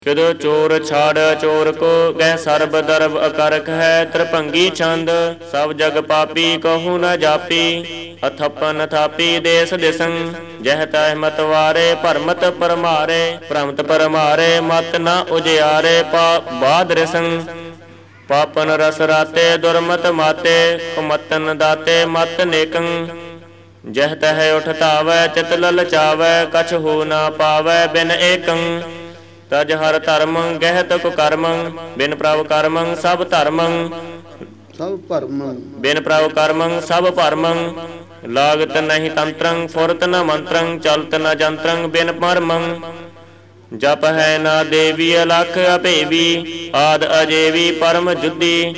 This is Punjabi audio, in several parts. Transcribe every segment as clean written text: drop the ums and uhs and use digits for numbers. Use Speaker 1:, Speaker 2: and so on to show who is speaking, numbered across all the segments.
Speaker 1: ਕਿਦੋ ਚੋਰ ਛਾੜ ਚੋਰ ਕੋ ਗਹਿ ਸਰਬ ਦਰਬ ਅਕਰਖ ਹੈ। ਤ੍ਰਿਭੰਗੀ ਛੰਦ ਸਭ ਜਗ ਪਾਪੀ ਕਹੂ ਨ ਜਾਪੀ। ਅਥਪਨ ਥਾਪੀ ਦੇਸ ਦਿਸੰ ਜਹ ਤਹਿ ਮਤ ਵਾਰੇ। ਭਰਮਤ ਪਰਮਾਰੇ ਭ੍ਰਮਤ ਪਰਮਾਰੇ ਮਤ ਨ ਉਜਿਆਰੇ। ਬਾਦ ਰਿਸੰ ਪਾਪਨ ਰਸ ਰਾਤੇ ਦੁਰਮਤ ਮਾਤੇ। ਕੁਮਤਨ ਦਾਤੇ ਮਤ ਨੇਕੰ ਜਹ ਤਹਿ ਉਠ ਧਾਵੈ। ਚਿਤ ਲਲਚਾਵੈ ਕਛ ਹੋ ਨ ਪਾਵੈ ਬਿਨ ਏਕੰ। ਤਜ ਹਰ ਧਰਮੰ ਗਹਿਤ ਕੁਕਰਮੰ ਬਿਨ ਪ੍ਰਭ ਕਰਮੰ ਸਭ ਧਰਮੰ।
Speaker 2: ਸਭ ਭਰਮੰ
Speaker 1: ਬਿਨ ਪ੍ਰਭ ਕਰਮੰ ਸਭ ਭਰਮੰ। ਲਾਗਤ ਨਹੀਂ ਤੰਤਰੰ ਫੁਰਤ ਨ ਮੰਤਰੰ। ਚਲਤ ਨ ਜੰਤਰੰ ਬਿਨ ਮਰਮੰ। ਜਪ ਹੈ ਨਾ ਦੇਵੀ ਅਲਖ ਅਭੇਵੀ। ਆਦ ਅਜੇਵੀ ਪਰਮ ਜੁਦੀ।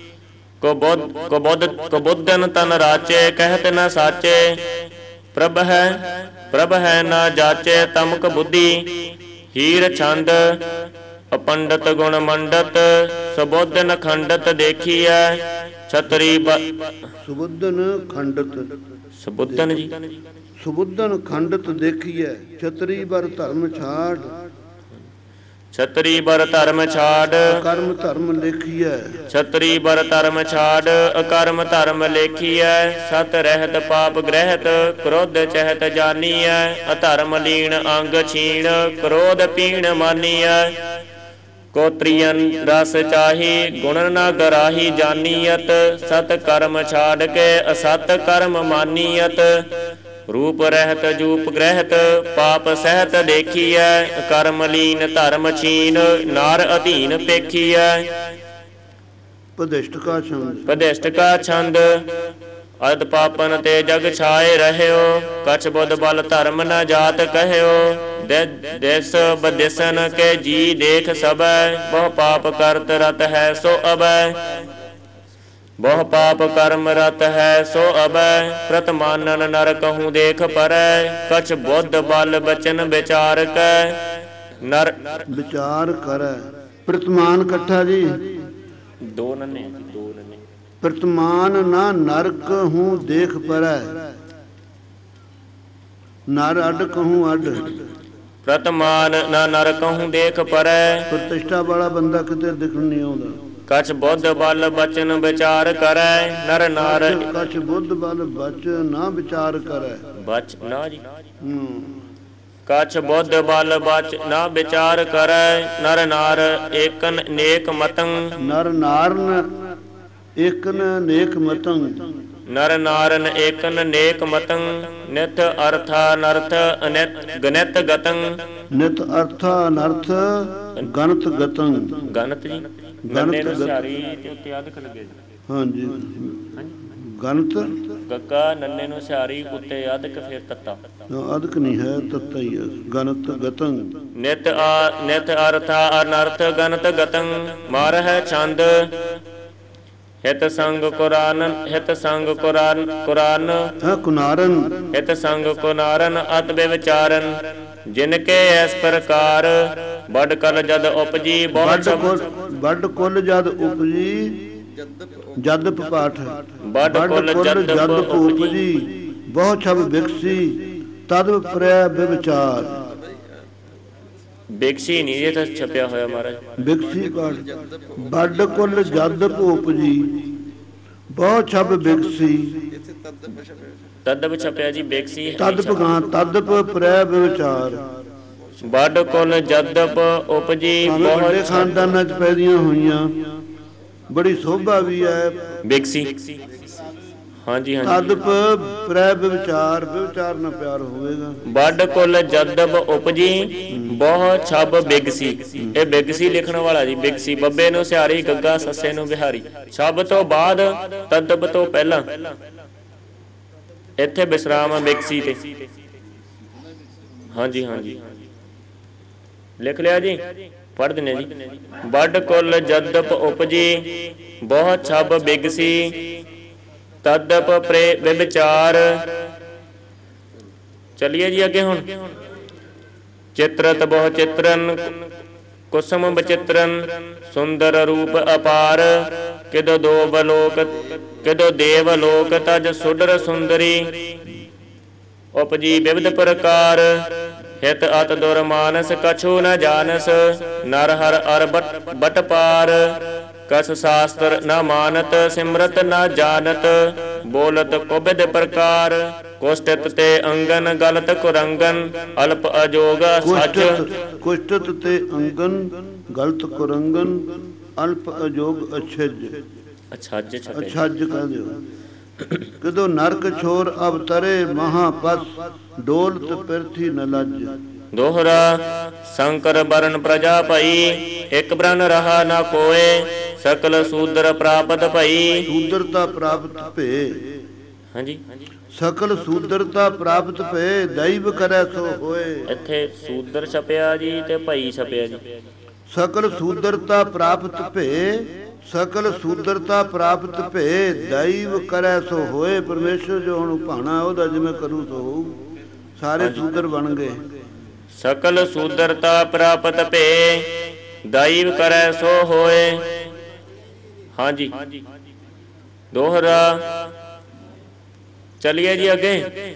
Speaker 1: ਕੁਬੁੱਧਨ ਤਨ ਰਾਚੇ ਕਹਿਤ ਨ ਸਾਚੇ। ਪ੍ਰਭ ਹੈ ਨਾ ਜਾਚੇ ਤਮਕ ਬੁੱਧੀ। ਹੀਰ ਛੰਦ ਅਪੰਡਤ ਗੁਣ ਮੰਡਤ ਸੁਬੁੱਧਨ ਖੰਡਤ ਦੇਖੀਐ। ਛਤਰੀ
Speaker 2: ਸੁਬੁੱਧਨ ਖੰਡਤ
Speaker 1: ਸੁਬੁੱਧਨ ਜੀ
Speaker 2: ਸੁਬੁੱਧਨ ਖੰਡਤ ਦੇਖੀਐ। ਛਤਰੀ ਬਰ ਧਰਮ ਛਾੜ।
Speaker 1: ਛਤਰੀ ਬਰ ਧਰਮ ਛਾੜ
Speaker 2: ਕਰਮ ਧਰਮ ਲੇਖੀਐ।
Speaker 1: ਛਤਰੀ ਬਰ ਧਰਮ ਛਾੜ ਅਕਰਮ ਧਰਮ ਲੇਖੀਐ। ਸਤ ਰਹਿਤ ਪਾਪ ਗ੍ਰਹਿਤ ਕ੍ਰੋਧ ਚਹਿਤ ਜਾਨੀਐ। ਅਧਰਮ ਲੀਣ ਅੰਗ ਛੀਣ ਕ੍ਰੋਧ ਪੀਣ ਮਾਨੀਐ। ਕੋਤਰੀਅਨ ਰਸ ਚਾਹੀ ਗੁਣ ਨ ਗਰਾਹੀ ਜਾਨੀਅਤ। ਸਤ ਕਰਮ ਛਾੜ ਕੇ ਅਸਤ ਕਰਮ ਮਾਨੀਅਤ। ਰੂਪ ਰਹਿਤ ਜੂਪ ਗ੍ਰਹਿਤ ਪਾਪ ਸਹਿਤ ਦੇਖੀਐ। ਕਰਮ ਲੀਨ ਧਰਮ ਛੀਨ ਨਾਰ ਅਧੀਨ ਪੇਖੀਐ।
Speaker 2: ਪਦਿਸ਼ਟਕਾ ਛੰਦ
Speaker 1: ਪਦਿਸ਼ਟਕਾ ਛੰਦ ਅਦ ਪਾਪਨ ਤੇ ਜਗ ਛਾਏ ਰਹਿਓ। ਕਛ ਬੁੱਧ ਬਲ ਧਰਮ ਨ ਜਾਤ ਕਹਿਓ। ਦਿਸ ਬਦਿਸਨ ਕੇ ਜੀ ਦੇਖ ਸਬੈ। ਬਹੁ ਪਾਪ ਕਰਤ ਰਤ ਹੈ ਸੋ ਅਬੈ। ਬਹੁ ਪਾਪ ਕਰਮ ਰਤ ਹੈ ਸੋ ਅਬੈ। ਪ੍ਰਤਮਾਨਨ ਨਰ ਕਹੂੰ ਦੇਖ ਪਰੈ। ਕਛ ਬੁੱਧ ਬਲ ਬਚਨ ਵਿਚਾਰ ਕੈ ਨਰ
Speaker 2: ਵਿਚਾਰ ਕਰੈ। ਪ੍ਰਤਮਾਨ ਇਕੱਠਾ ਜੀ
Speaker 1: ਦੋ ਨੰਨੇ ਦੋ ਨੰਨੇ।
Speaker 2: ਪ੍ਰਤਮਾਨ ਨਾ ਨਰਕ ਹੂੰ ਦੇਖ ਪਰੈ। ਨਰ ਅੱਡ ਕਹੂੰ ਅੱਡ।
Speaker 1: ਪ੍ਰਤਮਾਨ ਨਾ ਨਰ ਕਹੂੰ ਦੇਖ ਪਰੈ।
Speaker 2: ਪ੍ਰਤਿਸ਼ਠਾ ਵਾਲਾ ਬੰਦਾ ਕਿਤੇ ਦਿਖਣ ਨਹੀਂ ਆਉਂਦਾ।
Speaker 1: ਕਛ ਬੁੱਧ ਬਲ ਬਚਨ ਵਿਚਾਰ ਕਰੈ ਨਰ ਨਾਰ।
Speaker 2: ਕਛ ਬੁੱਧ ਬਲ ਬਚ ਨਾ ਵਿਚਾਰ ਕਰੈ।
Speaker 1: ਬਚ ਨਾ ਜੀ ਕਛ ਬੁੱਧ ਬਲ ਬਚ ਨਾ ਵਿਚਾਰ ਕਰੈ। ਨਰ ਨਾਰ ਏਕਨ ਨੇਕ ਮਤੰ।
Speaker 2: ਨਰ ਨਾਰਨ ਏਕਨ ਨੇਕ ਮਤੰ।
Speaker 1: ਨਰ ਨਾਰਨ ਏਕਨ ਨੇਕ ਮਤੰ। ਨਿਤ ਅਰਥਾ ਨਰਥ ਅਨਿਤ ਗਨਿਤ ਗਤੰ।
Speaker 2: ਨਿਤ ਅਰਥਾ ਅਨਰਥ ਗਣਤ ਗਤੰ।
Speaker 1: ਗਣਤ ਜੀ ਗਣਨੇ ਨੂੰ ਸਿਆਰੀ ਤੇ ਉੱਤੇ ਅਧਿਕ ਲੱਗੇ ਜੀ।
Speaker 2: ਹਾਂਜੀ ਗਣਤ
Speaker 1: ਗੱਗਾ ਨੰਨੇ ਨੂੰ ਸਿਆਰੀ ਉੱਤੇ ਅਧਿਕ ਫਿਰ ਤੱਤਾ।
Speaker 2: ਅਧਿਕ ਨਹੀਂ ਹੈ ਤੱਤਾ ਹੀ ਹੈ। ਗਣਤ ਗਤੰ
Speaker 1: ਨਿਤ ਅਰਥਾ ਅਨਰਥ ਗਣਤ ਗਤੰ। ਮਾਰ ਹੈ ਛੰਦ ਹਿਤ ਸੰਗ ਕੁਰਾਨ ਹਿਤ ਸੰਗ ਕੁਰਾਨ
Speaker 2: ਹੈ ਕੁਨਾਰਨ।
Speaker 1: ਹਿਤ ਸੰਗ ਕੁਨਾਰਨ ਅਤ ਵਿਚਾਰਨ। ਜਿਨ ਕੇ ਐਸ ਪ੍ਰਕਾਰ ਬੜ ਕਲ ਜਦ ਉਪਜੀ
Speaker 2: ਵੱਡ ਕੁਲ ਜਦ ਉਪਜੀ ਜਦਪ ਪਾਠ।
Speaker 1: ਵੱਡ ਕੁਲ ਜਦ
Speaker 2: ਉਪਜੀ ਬਹੁ ਛਬ ਵਿਕਸੀ ਤਦ ਪ੍ਰੈ ਵਿਚਾਰ।
Speaker 1: ਬਿਕਸੀ ਨਹੀਂ ਇਹ ਤਾਂ ਛਪਿਆ ਹੋਇਆ ਮਹਾਰਾਜ।
Speaker 2: ਬਿਕਸੀ ਪਾਠ। ਵੱਡ ਕੁਲ ਜਦਪ ਉਪਜੀ ਬਹੁ ਛਬ ਵਿਕਸੀ
Speaker 1: ਤਦਪ ਛਪਿਆ ਜੀ ਬਿਕਸੀ।
Speaker 2: ਤਦਪ ਪ੍ਰੈ ਵਿਚਾਰ।
Speaker 1: ਵੱਡ ਕੁਲ ਜਦਪ ਉਪਜੀ
Speaker 2: ਬਹੁਤ ਖਾਨਦਾਨਾਂ ਚ ਪੈਦੀਆਂ ਹੋਈਆਂ। ਬੜੀ ਸੋਭਾ ਵੀ ਹੈ
Speaker 1: ਬਿਕਸੀ। ਹਾਂਜੀ
Speaker 2: ਤਦਪ ਪ੍ਰੈ ਵਿਚਾਰ। ਵਿਚਾਰ ਨਾਲ ਪਿਆਰ ਹੋਵੇਗਾ।
Speaker 1: ਵੱਡ ਕੁਲ ਜਦਪ ਉਪਜੀ ਬਹੁ ਛਬ ਬਿਗਸੀ। ਇਹ ਬਿਗਸੀ ਲਿਖਣ ਵਾਲਾ ਜੀ ਬਿਗਸੀ। ਬੱਬੇ ਨੂੰ ਸਿਆਰੀ ਗੱਗਾ ਸੱਸੇ ਨੂੰ ਬਿਹਾਰੀ। ਛਬ ਤੋਂ ਬਾਅਦ ਤਦਪ ਤੋਂ ਪਹਿਲਾਂ ਇੱਥੇ ਵਿਸਰਾਮ ਬਿਗਸੀ ਤੇ। ਹਾਂਜੀ ਲਿਖ ਲਿਆ ਜੀ ਪੜ੍ਹ ਦਿੰਦੇ ਜੀ। ਵੱਡ ਕੁਲ ਜਦਪ ਉਪਜੀ ਬਹੁ ਛਬ ਬਿਗਸੀ ਤਦਪ ਪ੍ਰੇ ਵਿਚਾਰ। ਚਲਿਏ ਜੀ ਅੱਗੇ ਹੁਣ। ਚਿਤਰਤ ਬਹੁ ਚਿਤਰਨ ਕੁਸਮ ਬਚਿਤਰਨ ਸੁੰਦਰ ਰੂਪ ਅਪਾਰ। ਕਿਦੋ ਦੇਵ ਲੋਕ ਤਜ ਸੁਡਰ ਸੁੰਦਰੀ। ਉਪਜੀ ਵਿਵਿਧ ਪ੍ਰਕਾਰ ਹਿਤ ਅਤ ਦੁਰ ਮਾਨਸ ਕਛੂ ਨ ਜਾਨਸ ਨਰ ਹਰ ਅਰ ਬਟ ਪਾਰ ਕਸ ਸ਼ਾਸਤਰ ਨ ਮਾਨਤ ਸਿਮਰਤ ਨ ਜਾਨਤ ਬੋਲਤ ਕੁਬਿਦ ਪ੍ਰਕਾਰ ਕੁਸ਼ਟਿਤ ਤੇ ਅੰਗਨ ਗਲਤ ਕੁਰੰਗਨ ਅਲਪ ਅਜੋਗ ਸੱਚ
Speaker 2: ਕੁਸ਼ਟਿਤ ਤੇ ਅੰਗਨ ਗਲਤ ਕੁਰੰਗਨ ਅਲਪ ਅਜੋਗ ਅਛਜ
Speaker 1: ਅਛੱਜ
Speaker 2: ਅਛੱਜ ਕਹਿ ਦਿਓ ਕਿਦੋਂ ਨਰਕ ਛੋਰ ਅਵਤਰੇ ਮਹਾਪਸ ਡੋਲਤ ਪਿਰਥੀ ਨ ਲੱਜ
Speaker 1: ਦੋਹਰਾ ਸ਼ੰਕਰ ਬਰਨ ਪ੍ਰਜਾ ਭਈ ਇਕ ਬਰਨ ਰਹਾ ਨਾ ਕੋਏ ਸਕਲ ਸੂਦਰ ਪ੍ਰਾਪਤ ਭਈ
Speaker 2: ਸੂਦਰਤਾ ਪ੍ਰਾਪਤ ਭੇ
Speaker 1: ਹਾਂਜੀ
Speaker 2: ਸਕਲ ਸੂਦਰਤਾ ਪ੍ਰਾਪਤ ਭੇ ਦੈਵ ਕਰੈ ਸੋ ਹੋਏ
Speaker 1: ਇੱਥੇ ਸੂਦਰ ਛਪਿਆ ਜੀ ਤੇ ਭਈ ਛਪਿਆ ਜੀ
Speaker 2: ਸਕਲ ਸੂਦਰਤਾ ਪ੍ਰਾਪਤ ਭੇ ਸਕਲ ਸੂਦਰਤਾ ਪ੍ਰਾਪਤ ਭੇ ਦੈਵ ਕਰੈ ਸੋ ਹੋਏ ਪਰਮੇਸ਼ਰ ਜੋ ਹੁਣ ਭਾਣਾ ਉਹਦਾ ਜਿਵੇਂ ਕਰੂ ਸੋ ਹੋਊ ਸਾਰੇ ਸੂਦਰ ਬਣ ਗਏ
Speaker 1: ਸਕਲ ਸੂਦਰਤਾ ਪ੍ਰਾਪਤ ਭੇ ਦੈਵ ਕਰੈ ਸੋ ਹੋਏ ਹਾਂਜੀ ਦੋਹਰਾ ਚਲਿਏ ਜੀ ਅੱਗੇ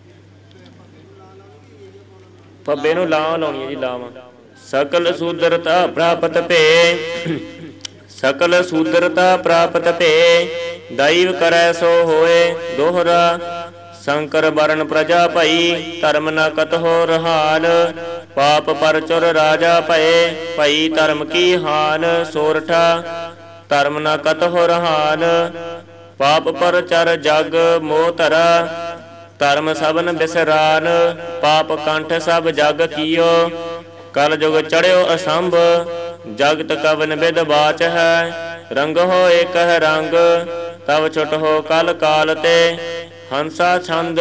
Speaker 1: ਫੱਬੇ ਨੂੰ ਲਾਂ ਲਾਉਣੀ ਹੈ ਜੀ ਲਾਵਾਂ ਸਕਲ ਸੂਦਰਤਾ ਪ੍ਰਾਪਤ ਭੇ ਸਕਲ ਸੂਦਰਤਾ ਪ੍ਰਾਪਤ ਭੇ ਦੈਵ ਕਰੈ ਸੋ ਹੋਏ ਦੋਹਰਾ ਸ਼ੰਕਰ ਬਰਨ ਪ੍ਰਜਾ ਭਈ ਧਰਮ ਨ ਕਤਹੁ ਰਹਾਨ ਪਾਪ ਪਰਚੁਰ ਰਾਜਾ ਭਏ ਭਈ ਧਰਮ ਕੀ ਹਾਨ ਸੋਰਠਾ ਧਰਮ ਨ ਕਤਹੁ ਰਹਾਨ ਪਾਪ ਪਰਚਰ ਜਗ ਮੋਹ ਧਰਾ ਧਰਮ ਸਭਨ ਬਿਸਰਾਨ ਪਾਪ ਕੰਠ ਸਭ ਜਗ ਕੀਓ ਕਲ ਜੁਗ ਚੜਿਓ ਅਸੰਭ ਜਗਤ ਕਵਨ ਬਿਦ ਬਾਚ ਹੈ ਰੰਗ ਹੋ ਏਕ ਹੈ ਰੰਗ ਤਵ ਛੁਟ ਹੋ ਕਲ ਕਾਲ ਤੇ ਹੰਸਾ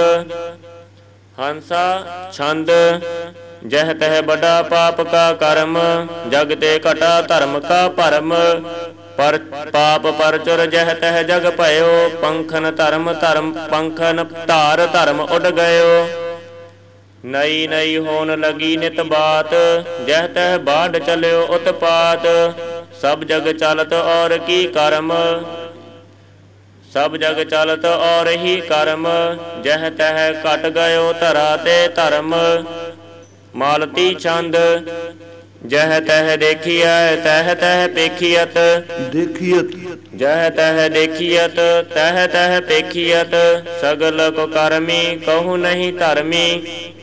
Speaker 1: ਛੰਦ ਜਹ ਤਹ ਬੜਾ ਪਾਪ ਕਾ ਕਰਮ ਜਗ ਤੇ ਘਟਾ ਧਰਮ ਕਾ ਭਰਮ ਪਰ ਪਾਪ ਪਰਚੁਰ ਜਹ ਤਹ ਜਗ ਭਇਓ ਪੰਖਨ ਧਰਮ ਪੰਖਨ ਧਾਰ ਧਰਮ ਉੱਡ ਗਇਓ ਨਈ ਨਈ ਹੋਣ ਲਗੀ ਨਿਤ ਬਾਤ ਜਹ ਤਹ ਬਾਢ ਚਲਿਓ ਉਤਪਾਤ ਸਭ ਜਗ ਚਲਤ ਔਰ ਕੀ ਕਰਮ ਸਭ ਜਗ ਚਲਤ ਔਰ ਹੀ ਕਰਮ ਜਹ ਤਹ ਘਟ ਗਇਓ ਧਰਾ ਤੇ ਧਰਮ ਮਾਲਤੀ ਛੰਦ ਜਹ ਤਹ ਦੇਖੀਐ ਤਹ ਤਹ ਪੇਖੀਅਤ ਜਹ ਤਹ ਦੇਖੀਅਤ ਤਹ ਤਹ ਪੇਖੀਅਤ ਸਗਲ ਕੋ ਕਰਮੀ ਕਹੂ ਨਹੀਂ ਧਰਮੀ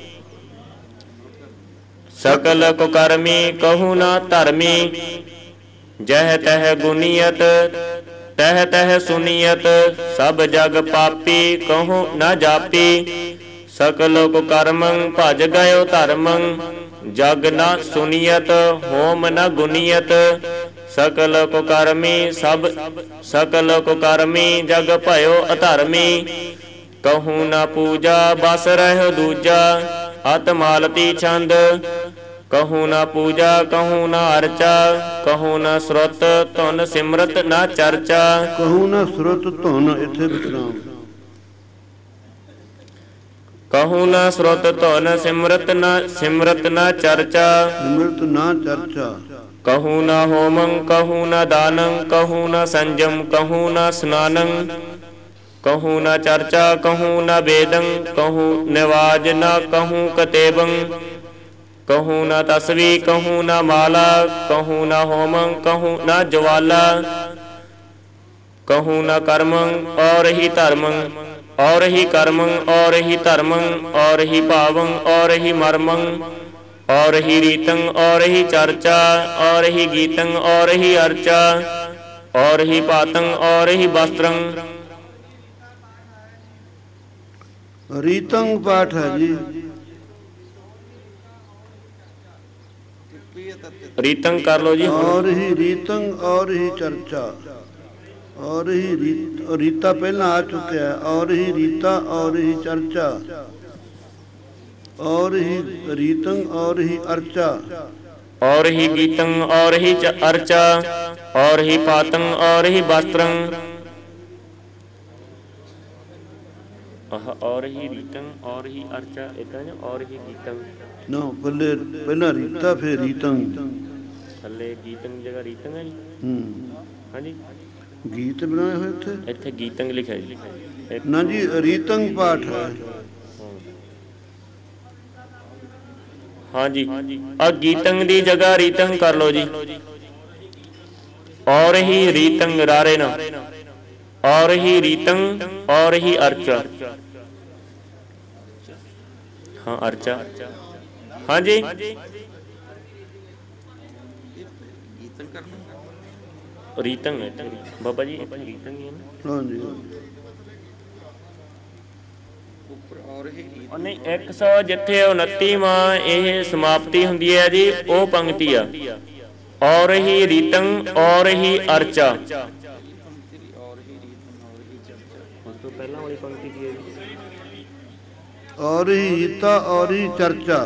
Speaker 1: ਸਕਲ ਕੋ ਕਰਮੀ ਕਹੂ ਨਾ ਧਰਮੀ ਜਹ ਤਹ ਗੁਨੀਅਤ ਤਹ ਤਹ ਸੁਨੀਅਤ ਸਭ ਜਗ ਪਾਪੀ ਕਹੂ ਨਾ ਜਾਪੀ ਸਕਲ ਕੋ ਕਰਮੰ ਭਜ ਗਇਓ ਧਰਮੰ ਜਗ ਨਾ ਸੁਨੀਅਤ ਹੋਮ ਨ ਗੁਨੀਅਤ ਸਕਲ ਕੋ ਕਰਮੀ ਸਕਲ ਕੋ ਕਰਮੀ ਜਗ ਭਇਓ ਅਧਰਮੀ ਕਹੂ ਨਾ ਪੂਜਾ ਬਸ ਰਹਿਓ ਦੂਜਾ ਅਤ ਮਾਲਤੀ ਛੰਦ ਕਹੂ ਨਾ ਪੂਜਾ ਕਹੂ ਨਾ ਅਰਚਾ ਕਹੂ ਨਾ ਸੁਰਤ ਧੁਨ ਸਿਮਰਤ ਨਾ ਚਰਚਾ
Speaker 2: ਕਹੂ ਨਾ ਸੁਰਤ ਧੁਨ ਇੱਥੇ ਵਿਸਰਾਮ
Speaker 1: ਕਹੂ ਨਾ ਸੁਰਤ ਧੁਨ ਸਿਮਰਤ ਨਾ ਚਰਚਾ ਕਹੂ ਨਾ ਹੋਮੰ ਕਹੂ ਨਾ ਦਾਨੰ ਕਹੂ ਨਾ ਸੰਜਮ ਕਹੂ ਨਾ ਸਨਾਨੰ ਕਹੂ ਨਾ ਚਰਚਾ ਕਹੂ ਨਾ ਵੇਦੰ ਕਹੂ ਨਿਵਾਜ ਨਾ ਕਹੂ ਕਤੇਬੰ ਕਹੂ ਨਾ ਤਸਵੀ ਕਹੂ ਨਾ ਮਾਲਾ ਕਹੂ ਨਾ ਹੋਮੰ ਕਹੂ ਨਾ ਜਵਾਲਾ ਕਹੂ ਨਾ ਕਰਮੰ ਔਰ ਹੀ ਧਰਮੰ ਔਰ ਹੀ ਕਰਮੰ ਔਰ ਹੀ ਧਰਮੰ ਔਰ ਹੀ ਭਾਵੰ ਔਰ ਹੀ ਮਰਮੰ ਔਰ ਹੀ ਰੀਤੰ ਔਰ ਹੀ ਚਰਚਾ ਔਰ ਹੀ ਗੀਤੰ ਔਰ ਹੀ ਅਰਚਾ ਔਰ ਹੀ ਪਾਤੰ ਔਰ ਹੀ ਵਸਤਰੰ
Speaker 2: ਰੀਤੰ ਪਾਠ ਹੈ ਜੀ
Speaker 1: ਰੀਤੰ ਕਰ ਲੋ ਜੀ
Speaker 2: ਔਰ ਹੀ ਰੀਤੰ ਔਰ ਹੀ ਚਰਚਾ ਔਰ ਹੀ ਰੀਤਾ ਪਹਿਲਾਂ ਆ ਚੁੱਕਿਆ ਔਰ ਹੀ ਰੀਤਾ ਔਰ ਹੀ ਚਰਚਾ ਔਰ ਹੀ ਰੀਤੰ ਔਰ ਹੀ ਅਰਚਾ
Speaker 1: ਔਰ ਹੀ ਗੀਤੰ ਔਰ ਹੀ ਅਰਚਾ ਔਰ ਹੀ ਪਾਤੰ ਔਰ ਹੀ ਵਸਤਰੰ ਔਰ ਹੀ ਰੀਤੰ ਔਰ ਹੀ ਅਰਚਾ ਇਦਾਂ ਜਾਂ ਔਰ ਹੀ ਗੀਤੰ
Speaker 2: ਨਾ ਬੱਲੇ ਪਹਿਲਾਂ ਰੀਤਾ ਫਿਰ ਰੀਤੰ
Speaker 1: ਥੱਲੇ ਗੀਤੰ ਦੀ ਜਗ੍ਹਾ ਰੀਤੰ ਹੈ ਜੀ ਹਾਂਜੀ
Speaker 2: ਗੀਤ ਬਣਾਏ ਹੋਏ
Speaker 1: ਇੱਥੇ ਗੀਤੰ ਲਿਖਿਆ ਜੀ
Speaker 2: ਨਾ ਜੀ ਰੀਤੰ ਪਾਠ ਹੈ
Speaker 1: ਹਾਂਜੀ ਆ ਗੀਤੰਗ ਦੀ ਜਗ੍ਹਾ ਰੀਤੰਗ ਕਰ ਲਓ ਜੀ। ਔਰ ਹੀ ਰੀਤੰਗ ਰਾਰੇ ਨਾ, ਔਰ ਹੀ ਰੀਤੰਗ, ਔਰ ਹੀ ਅਰਚਾ। ਹਾਂ ਅਰਚਾ, ਹਾਂਜੀ ਰੀਤੰਗ ਹੈ ਬਾਬਾ ਜੀ, ਰੀਤੰਗ ਹੀ ਹੈ ਨਾ।
Speaker 2: ਹਾਂਜੀ
Speaker 1: ਨਹੀਂ 100 ਜਿੱਥੇ 29ਵਾਂ ਇਹ ਸਮਾਪਤੀ ਹੁੰਦੀ ਹੈ ਜੀ, ਉਹ ਪੰਕਤੀ ਆ। ਔਰ ਹੀ ਰੀਤੰਗ, ਔਰ ਹੀ ਅਰਚਾ। ਉਸ ਤੋਂ ਪਹਿਲਾਂ ਵਾਲੀ ਪੰਕਤੀ ਕੀ ਹੈ ਜੀ?
Speaker 2: ਔਰ ਹੀ ਰੀਤਾ, ਔਰ ਹੀ ਚਰਚਾ।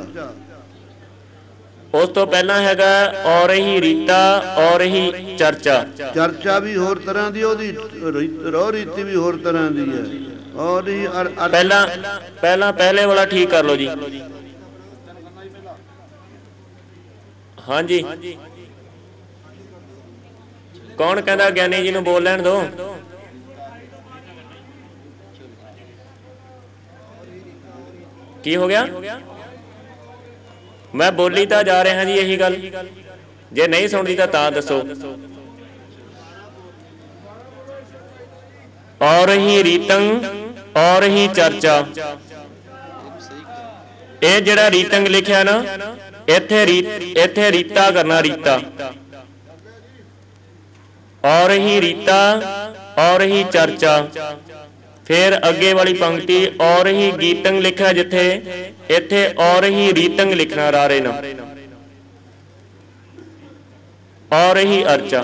Speaker 1: ਉਸ ਤੋਂ ਪਹਿਲਾਂ ਹੈਗਾ ਔਰ ਹੀ ਰੀਤਾ, ਔਰ ਹੀ ਚਰਚਾ।
Speaker 2: ਚਰਚਾ ਵੀ ਹੋਰ ਤਰ੍ਹਾਂ ਦੀ, ਉਹਦੀ ਰੋ ਰੀਤੀ ਵੀ ਹੋਰ ਤਰ੍ਹਾਂ ਦੀ ਹੈ। ਔਰ ਹੀ
Speaker 1: ਪਹਿਲਾਂ ਪਹਿਲੇ ਵਾਲਾ ਠੀਕ ਕਰ ਲਓ ਜੀ। ਹਾਂਜੀ ਕੌਣ ਕਹਿੰਦਾ ਗਿਆਨੀ ਜੀ ਨੂੰ ਬੋਲ ਲੈਣ ਦੋ। ਕੀ ਹੋ ਗਿਆ? ਮੈਂ ਬੋਲੀ ਤਾਂ ਜਾ ਰਿਹਾ ਜੀ ਇਹੀ ਗੱਲ, ਜੇ ਨਹੀਂ ਸੁਣਦੀ ਤਾਂ ਦੱਸੋ। ਔਰ ਹੀ ਰੀਤੰਗ, ਔਰ ਹੀ ਚਰਚਾ। ਇਹ ਜਿਹੜਾ ਰੀਤੰਗ ਲਿਖਿਆ ਨਾ, ਇੱਥੇ ਰੀਤਾ ਕਰਨਾ, ਰੀਤਾ। ਔਰ ਹੀ ਰੀਤਾ, ਔਰ ਹੀ ਚਰਚਾ। ਫਿਰ ਅੱਗੇ ਵਾਲੀ ਪੰਕਤੀ ਔਰ ਹੀ ਗੀਤੰਗ ਲਿਖਿਆ ਜਿੱਥੇ, ਇੱਥੇ ਔਰ ਹੀ ਰੀਤੰਗ ਲਿਖਣਾ ਰਾਰੇ ਨਾ, ਔਰ ਹੀ ਅਰਚਾ।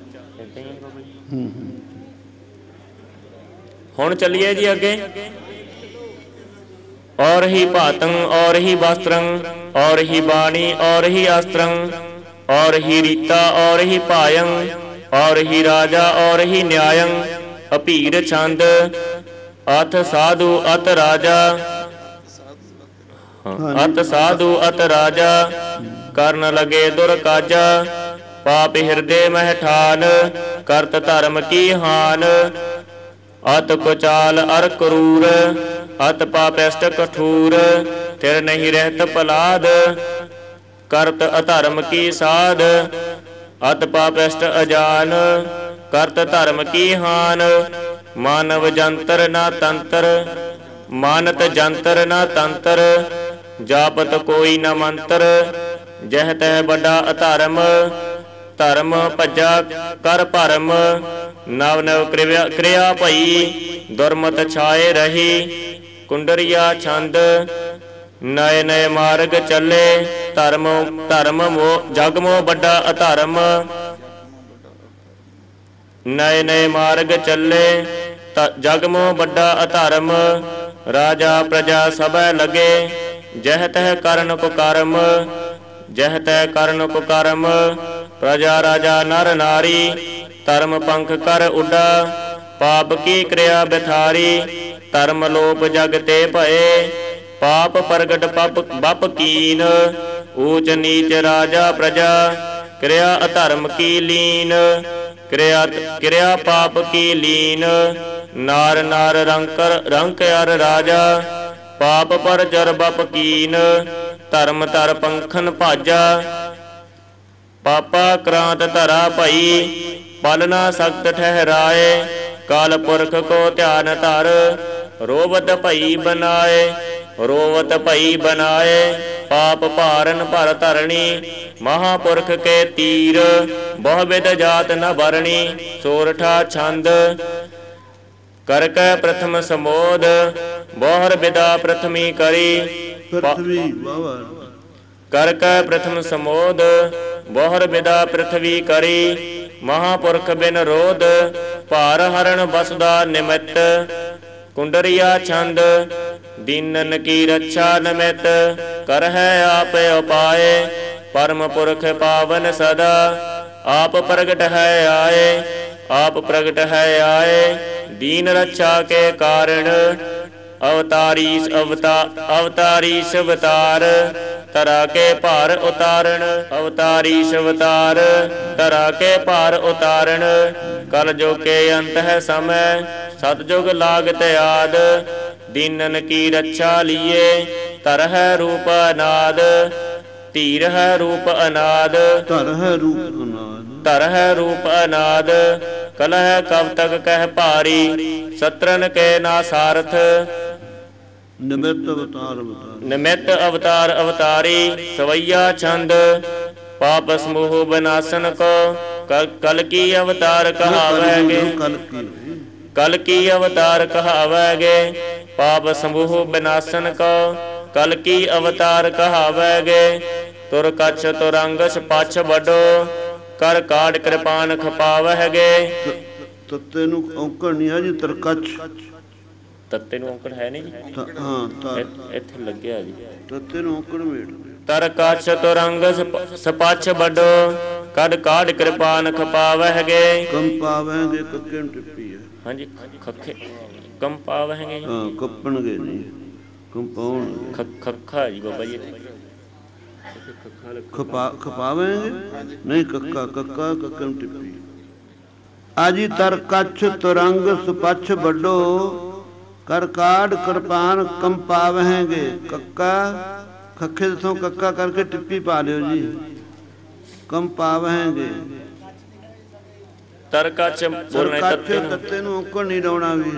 Speaker 1: ਹੁਣ ਚੱਲੀਏ ਜੀ ਅੱਗੇ। ਔਰ ਹੀ ਭਾਤੰ, ਔਰ ਹੀ ਵਸਤਰੰ, ਔਰ ਹੀ ਬਾਣੀ, ਔਰ ਹੀ ਅਸਤਰੰ, ਔਰ ਹੀ ਰੀਤਾ, ਔਰ ਹੀ ਭਾਯੰ, ਔਰ ਹੀ ਰਾਜਾ, ਔਰ ਹੀ ਨਿਆਯੰ। ਅਭੀਰ ਛੰਦ ਅਥ ਸਾਧੂ ਅਤ ਰਾਜਾ, ਅਤ ਸਾਧੂ ਅਤ ਰਾਜਾ। ਕਰਨ ਲਗੇ ਦੁਰ ਕਾਜਾ, ਪਾਪ ਹਿਰਦੇ ਮਹਿ ਠਾਨ। ਕਰਤ ਧਰਮ ਕੀ ਹਾਨ, ਅਤ ਕੁਚਾਲ ਅਰ ਕਰੂਰ। ਅਤ ਪਾਪਿਸ਼ਟ ਕਠੂਰ, ਤਿਰ ਨਹੀਂ ਰਹਿਤ ਪਲਾਦ। ਕਰਤ ਅਧਰਮ ਕੀ ਸਾਧ, ਅਤ ਪਾਪਿਸ਼ਟ ਅਜਾਨ। ਕਰਤ ਧਰਮ ਕੀ ਹਾਨ, ਮਾਨਵ ਜੰਤਰ ਨਾ ਤੰਤਰ। ਮਾਨਤ ਜੰਤਰ ਨਾ ਤੰਤਰ, ਜਾਪਤ ਕੋਈ ਨਾ ਮੰਤਰ। ਜਹ ਤਹਿ ਵੱਡਾ ਅਧਰਮ, ਧਰਮ ਭੱਜਾ ਕਰ ਭਰਮ। ਨਵ ਨਵ ਕਿਰਿਆ ਭਈ, ਦੁਰਮਤ ਛਾਏ ਰਹੀ। ਕੁੰਡਰੀਆ ਛੰਦ ਨਏ ਨਏ ਮਾਰਗ ਚੱਲੇ। ਧਰਮ ਜਗ ਮੋ ਵੱਡਾ ਅਧਰਮ, ਨਏ ਨਏ ਮਾਰਗ ਚੱਲੇ। ਜਗ ਮੋ ਵੱਡਾ ਅਧਰਮ, ਰਾਜਾ ਪ੍ਰਜਾ ਸਭੈ ਲਗੇ। ਜਹ ਤਹਿ ਕਰਨ ਕੁਕਰਮ, ਜਹ ਤਹਿ ਕਰਨ ਕੁਕਰਮ। ਪ੍ਰਜਾ ਰਾਜਾ ਨਰ ਨਾਰੀ, ਧਰਮ ਪੰਖ ਕਰ ਉੱਡਾ। ਪਾਪ ਕੀ ਕਿਰਿਆ ਬਿਥਾਰੀ, ਧਰਮ ਲੋਪ ਜਗ ਤੇ ਭਏ। ਪਾਪ ਪ੍ਰਗਟ ਬਪ ਕੀਨ, ਊਚ ਨੀਚ ਰਾਜਾ ਪ੍ਰਜਾ। ਕਿਰਿਆ ਅਧਰਮ ਕੀ ਲੀਨ, ਕਿਰਿਆ ਪਾਪ ਕੀ ਲੀਨ। ਨਾਰ ਨਾਰ ਰੰਕ ਅਰ ਰਾਜਾ, ਪਾਪ ਪਰ ਜਰ ਬਪ ਕੀਨ। ਧਰਮ ਧਰ ਪੰਖਨ ਭਾਜਾ, ਪਾਪਾ ਕ੍ਰਾਂਤ ਧਰਾ ਭਈ। ਪਲਨਾ ਸਖਤ ਠਹਿਰਾਏ, ਕਾਲ ਪੁਰਖ ਕੋ ਧਿਆਨ ਧਰ। ਰੋਵਤ ਭਈ ਬਨਾਏ, ਰੋਵਤ ਭਈ ਬਨਾਏ। ਪਾਪ ਭਾਰਨ ਭਰ ਧਰਣੀ, ਮਹਾਪੁਰਖ ਕੇ ਤੀਰ। ਬਹੁ ਵਿਦ ਜਾਤ ਨ ਬਰਣੀ, ਸੋਰਠਾ ਛੰਦ। ਕਰ ਕੈ ਪ੍ਰਥਮ ਸਮੋਦ, ਬਹੁਰ ਵਿਦਾ ਪ੍ਰਥਮੀ ਕਰੀ। ਕਰ ਕੈ ਪ੍ਰਥਮ ਸਮੋਦ, ਬਹੁਰ ਵਿਦਾ ਪ੍ਰਥਵੀ ਕਰੀ। ਮਹਾਪੁਰਖ ਬਿਨ ਰੋਧ, ਭਾਰ ਹਰਨ ਬਸਦਾ ਨਿਮਿਤ। ਕੁੰਡਰੀਆ ਛੰਦ ਦੀਨਨ ਕੀ ਰੱਛਾ ਨਮਿਤ। ਕਰਹਿ ਆਪ ਉਪਾਏ, ਪਰਮ ਪੁਰਖ ਪਾਵਨ ਸਦਾ। ਆਪ ਪ੍ਰਗਟ ਹੈ ਆਏ, ਆਪ ਪ੍ਰਗਟ ਹੈ ਆਏ। ਦੀਨ ਰੱਛਾ ਕੇ ਕਾਰਣ, ਅਵਤਾਰੀਸ ਅਵਤਾਰ। ਧਰਾ ਕੇ ਭਾਰ ਉਤਾਰਨ, ਅਵਤਾਰੀਸ ਅਵਤਾਰ। ਧਰਾ ਕੇ ਭਾਰ ਉਤਾਰਨ। ਕਲ ਜੋ ਕੇ ਅੰਤ ਹੈ ਸਮੈ, ਸਤਜੁਗ ਲਾਗਤ ਆਦ। ਦੀਨਨ ਕੀ ਰੱਛਾ ਲੀਏ, ਧਰਹਿ ਰੂਪ ਨਾਦ। ਧੀਰ ਹੈ ਰੂਪ ਅਨਾਦ,
Speaker 2: ਧਰ ਹੈ ਰੂਪ ਅਨਾਦ,
Speaker 1: ਧਰ ਹੈ ਰੂਪ ਅਨਾਦ। ਕਲਹ ਕਬ ਤਕ ਕਹਿ ਭਾਰੀ, ਸਤਰਨ ਕੇ ਨਾ ਸਾਰਥ।
Speaker 2: ਨਿਮਿਤ ਅਵਤਾਰ ਅਵਤਾਰ,
Speaker 1: ਨਿਮਿਤ ਅਵਤਾਰ ਅਵਤਾਰੀ, ਸਵਈਆ ਛੰਦ ਪਾਪ ਸਮੂਹ ਬਨਾਸਨ ਕੋ। ਕਲ ਕੀ ਅਵਤਾਰ ਕਹਾਵੈਗੇ,
Speaker 2: ਕਲ ਕੀ
Speaker 1: ਕਲ ਕੀ ਅਵਤਾਰ ਕਹਾਵੈਗੇ, ਪਾਪ ਸਮੂਹ ਬਿਨਾਸਨ ਕੋ। ਕਲ ਕੀ ਅਵਤਾਰ ਕਹਾਵੈਗੇ, ਤੁਰ ਕਛ ਤੁਰੰਗ ਸਪਛ ਵੱਡੋ, ਕਰ ਕਾੜ ਕਿਰਪਾਨ ਖਪਾਵਹਿਗੇ।
Speaker 2: ਤੱਤੇ ਨੂੰ ਔਂਕੜ ਨਹੀਂ ਹੈ ਜੀ, ਤਰਕਛ।
Speaker 1: ਤੱਤੇ ਨੂੰ ਔਂਕੜ ਹੈ ਨਹੀਂ ਜੀ,
Speaker 2: ਹਾਂ
Speaker 1: ਇੱਥੇ ਲੱਗਿਆ ਜੀ।
Speaker 2: ਤੱਤੇ ਨੂੰ ਔਂਕੜ ਮੇੜ,
Speaker 1: ਤਰ ਕਛ ਤੁਰੰਗ ਸਪਛ ਵੱਡੋ, ਕੜ ਕਾੜ ਕਿਰਪਾਨ ਖਪਾਵਹਿਗੇ।
Speaker 2: ਕਮ ਪਾਵੈਂਗੇ, ਕੱਕੇ ਨੂੰ ਟਿੱਪੀ ਹੈ। ਹਾਂਜੀ,
Speaker 1: ਖੱਖੇ ਕਮ ਪਾਵਹਿਗੇ,
Speaker 2: ਹਾਂ ਕੱਪਣਗੇ ਨਹੀਂ, ਕੰਪਾਉਣਗੇ।
Speaker 1: ਖੱਖਾ ਜੀ ਬਾਬਾ ਜੀ,
Speaker 2: ਖਪਾਵੇਂਗੇ ਨਹੀਂ, ਕੱਕਾ ਕੱਕਾ ਕੱਕੇ ਨੂੰ ਟਿੱਪੀ। ਆਜੀ ਤਰ ਕੱਛ ਤੁਰੰਗ ਸੁਪਛ ਵੱਡੋ, ਕਰ ਕਾੜ ਕਿਰਪਾਨ ਕੰਪਾਵਹਿਗੇ। ਕੱਕਾ ਖੱਖੇ ਤੋਂ ਕੱਕਾ ਕਰਕੇ ਟਿੱਪੀ ਪਾ ਲਿਓ ਜੀ, ਕੰਪਾਵਹਿਗੇ।
Speaker 1: ਤਰ ਕੱਛ
Speaker 2: ਤੱਤੇ ਨੂੰ ਔਂਕੜ ਨਹੀਂ ਲਾਉਣਾ ਵੀ।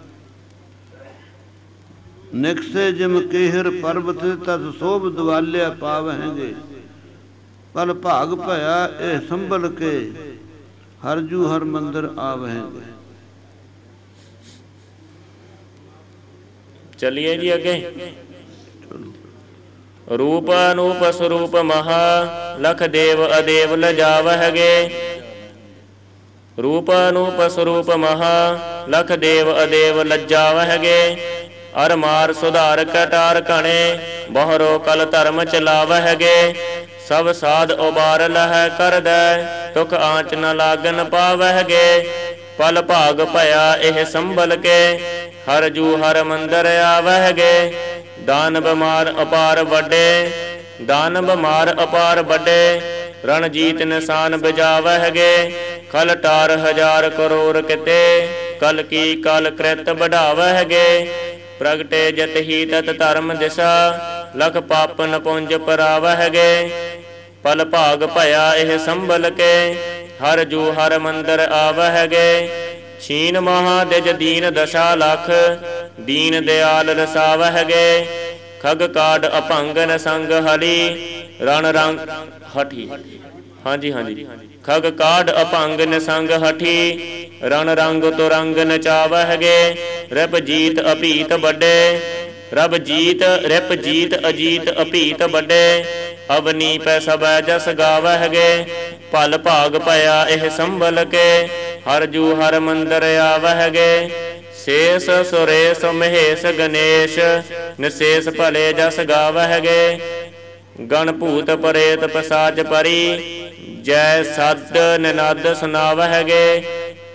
Speaker 2: ਨਿਕਸੇ ਜਿਮ ਕੇਹਰ ਪਰਬਤ, ਤਦ ਸੋਭ ਦਵਾਲਿਆ ਪਾਵਹਿਗੇ। ਪਲ ਭਾਗ ਭਇਆ ਇਹ ਸੰਭਲ ਕੇ, ਹਰਜੂ ਹਰ ਮੰਦਰ ਆਵਹਿਗੇ।
Speaker 1: ਚਲਿਏ ਜੀ ਅੱਗੇ। ਰੂਪ ਅਨੂਪ ਸਰੂਪ ਮਹਾ, ਲਖ ਦੇਵ ਅਦੇਵ ਲਜਾਵਹਿਗੇ। ਰੂਪ ਅਨੂਪ ਸਰੂਪ ਮਹਾ, ਲਖ ਦੇਵ ਅਦੇਵ ਲਜਾਵਹਿਗੇ। ਅਰ ਮਾਰ ਸੁਧਾਰ ਕਟਾਰ ਘਣੇ, ਬਹੁਰੋ ਕਲ ਧਰਮ ਚਲਾਵਹਿਗੇ। ਸਭ ਸਾਧ ਉਬਾਰ ਲਹਿ ਕਰਦੈ, ਤੁਕ ਆਂਚ ਨ ਲਾਗਨ ਪਾਵਹਿਗੇ। ਪਲ ਭਾਗ ਭਇਆ ਇਹ ਸੰਭਲ ਕੇ, ਹਰ ਜੂ ਹਰ ਮੰਦਰ ਆਵਹਿਗੇ। ਦਾਨ ਬਿਮਾਰ ਅਪਾਰ ਵੱਡੇ, ਦਾਨ ਬਿਮਾਰ ਅਪਾਰ ਵੱਡੇ, ਰਣਜੀਤ ਨਿਸ਼ਾਨ ਬਜਾਵਹਿਗੇ। ਖਲ ਟਾਰ ਹਜ਼ਾਰ ਕਰੋੜ ਕਿਤੇ, ਕਲ ਕੀ ਕਲ ਕ੍ਰਿਤ ਵਢਾਵਹਿਗੇ। ਪ੍ਰਗਟੇ ਜਤ ਹੀ ਤਤ ਧਰਮ ਦਿਸ਼ਾ, ਲਖ ਪਾਪਨ ਪੁੰਜ ਪਰਾਵਹਿਗੇ। ਪਲ ਭਾਗ ਭਇਆ ਇਹ ਸੰਭਲ ਕੇ, ਹਰ ਜੂ ਹਰ ਮੰਦਰ ਆਵਹਿਗੇ। ਛੀਨ ਮਹਾ ਦਿਜ ਦੀਨ ਦਸ਼ਾ ਲਖ, ਦੀਨ ਦਿਆਲ ਰਸਾਵਹਿਗੇ। ਖਗ ਕਾਡ ਅਭੰਗਨ ਸੰਗ ਹਲੀ, ਰਣ ਰੰਗ ਹਠੀ। ਹਾਂਜੀ ਹਾਂਜੀ, ਖਗ ਕਾਡ ਅਭੰਗਨ ਸੰਗ ਹਠੀ, ਰਣ ਰੰਗ ਤੁਰੰਗ ਨਚਾਵਹਿਗੇ। ਰਿਪ ਜੀਤ ਅਭੀਤ ਵੱਡੇ, ਰਬ ਜੀਤ ਰਿਪ ਜੀਤ ਅਜੀਤ ਅਭੀਤ ਵੱਡੇ। ਅਵਨੀ ਪੈ ਸਬੈ ਜਸ ਗਾਵਹਿਗੇ। ਪਲ ਭਾਗ ਭਇਆ ਇਹ ਸੰਭਲ ਕੇ, ਹਰ ਜੂ ਹਰ ਮੰਦਰ ਆਵਹਿਗੇ। ਸ਼ੇਸ ਸੁਰੇਸ਼ ਮਹੇਸ਼ ਗਣੇਸ਼, ਨਿਸ਼ੇਸ਼ ਭਲੇ ਜਸ ਗਾਵਹਿਗੇ। ਗਣ ਭੂਤ ਪ੍ਰੇਤ ਪਸਾਜ ਪਰੀ, ਜੈ ਸਦ ਨਿਨਦ ਸੁਨਾਵਹਿਗੇ।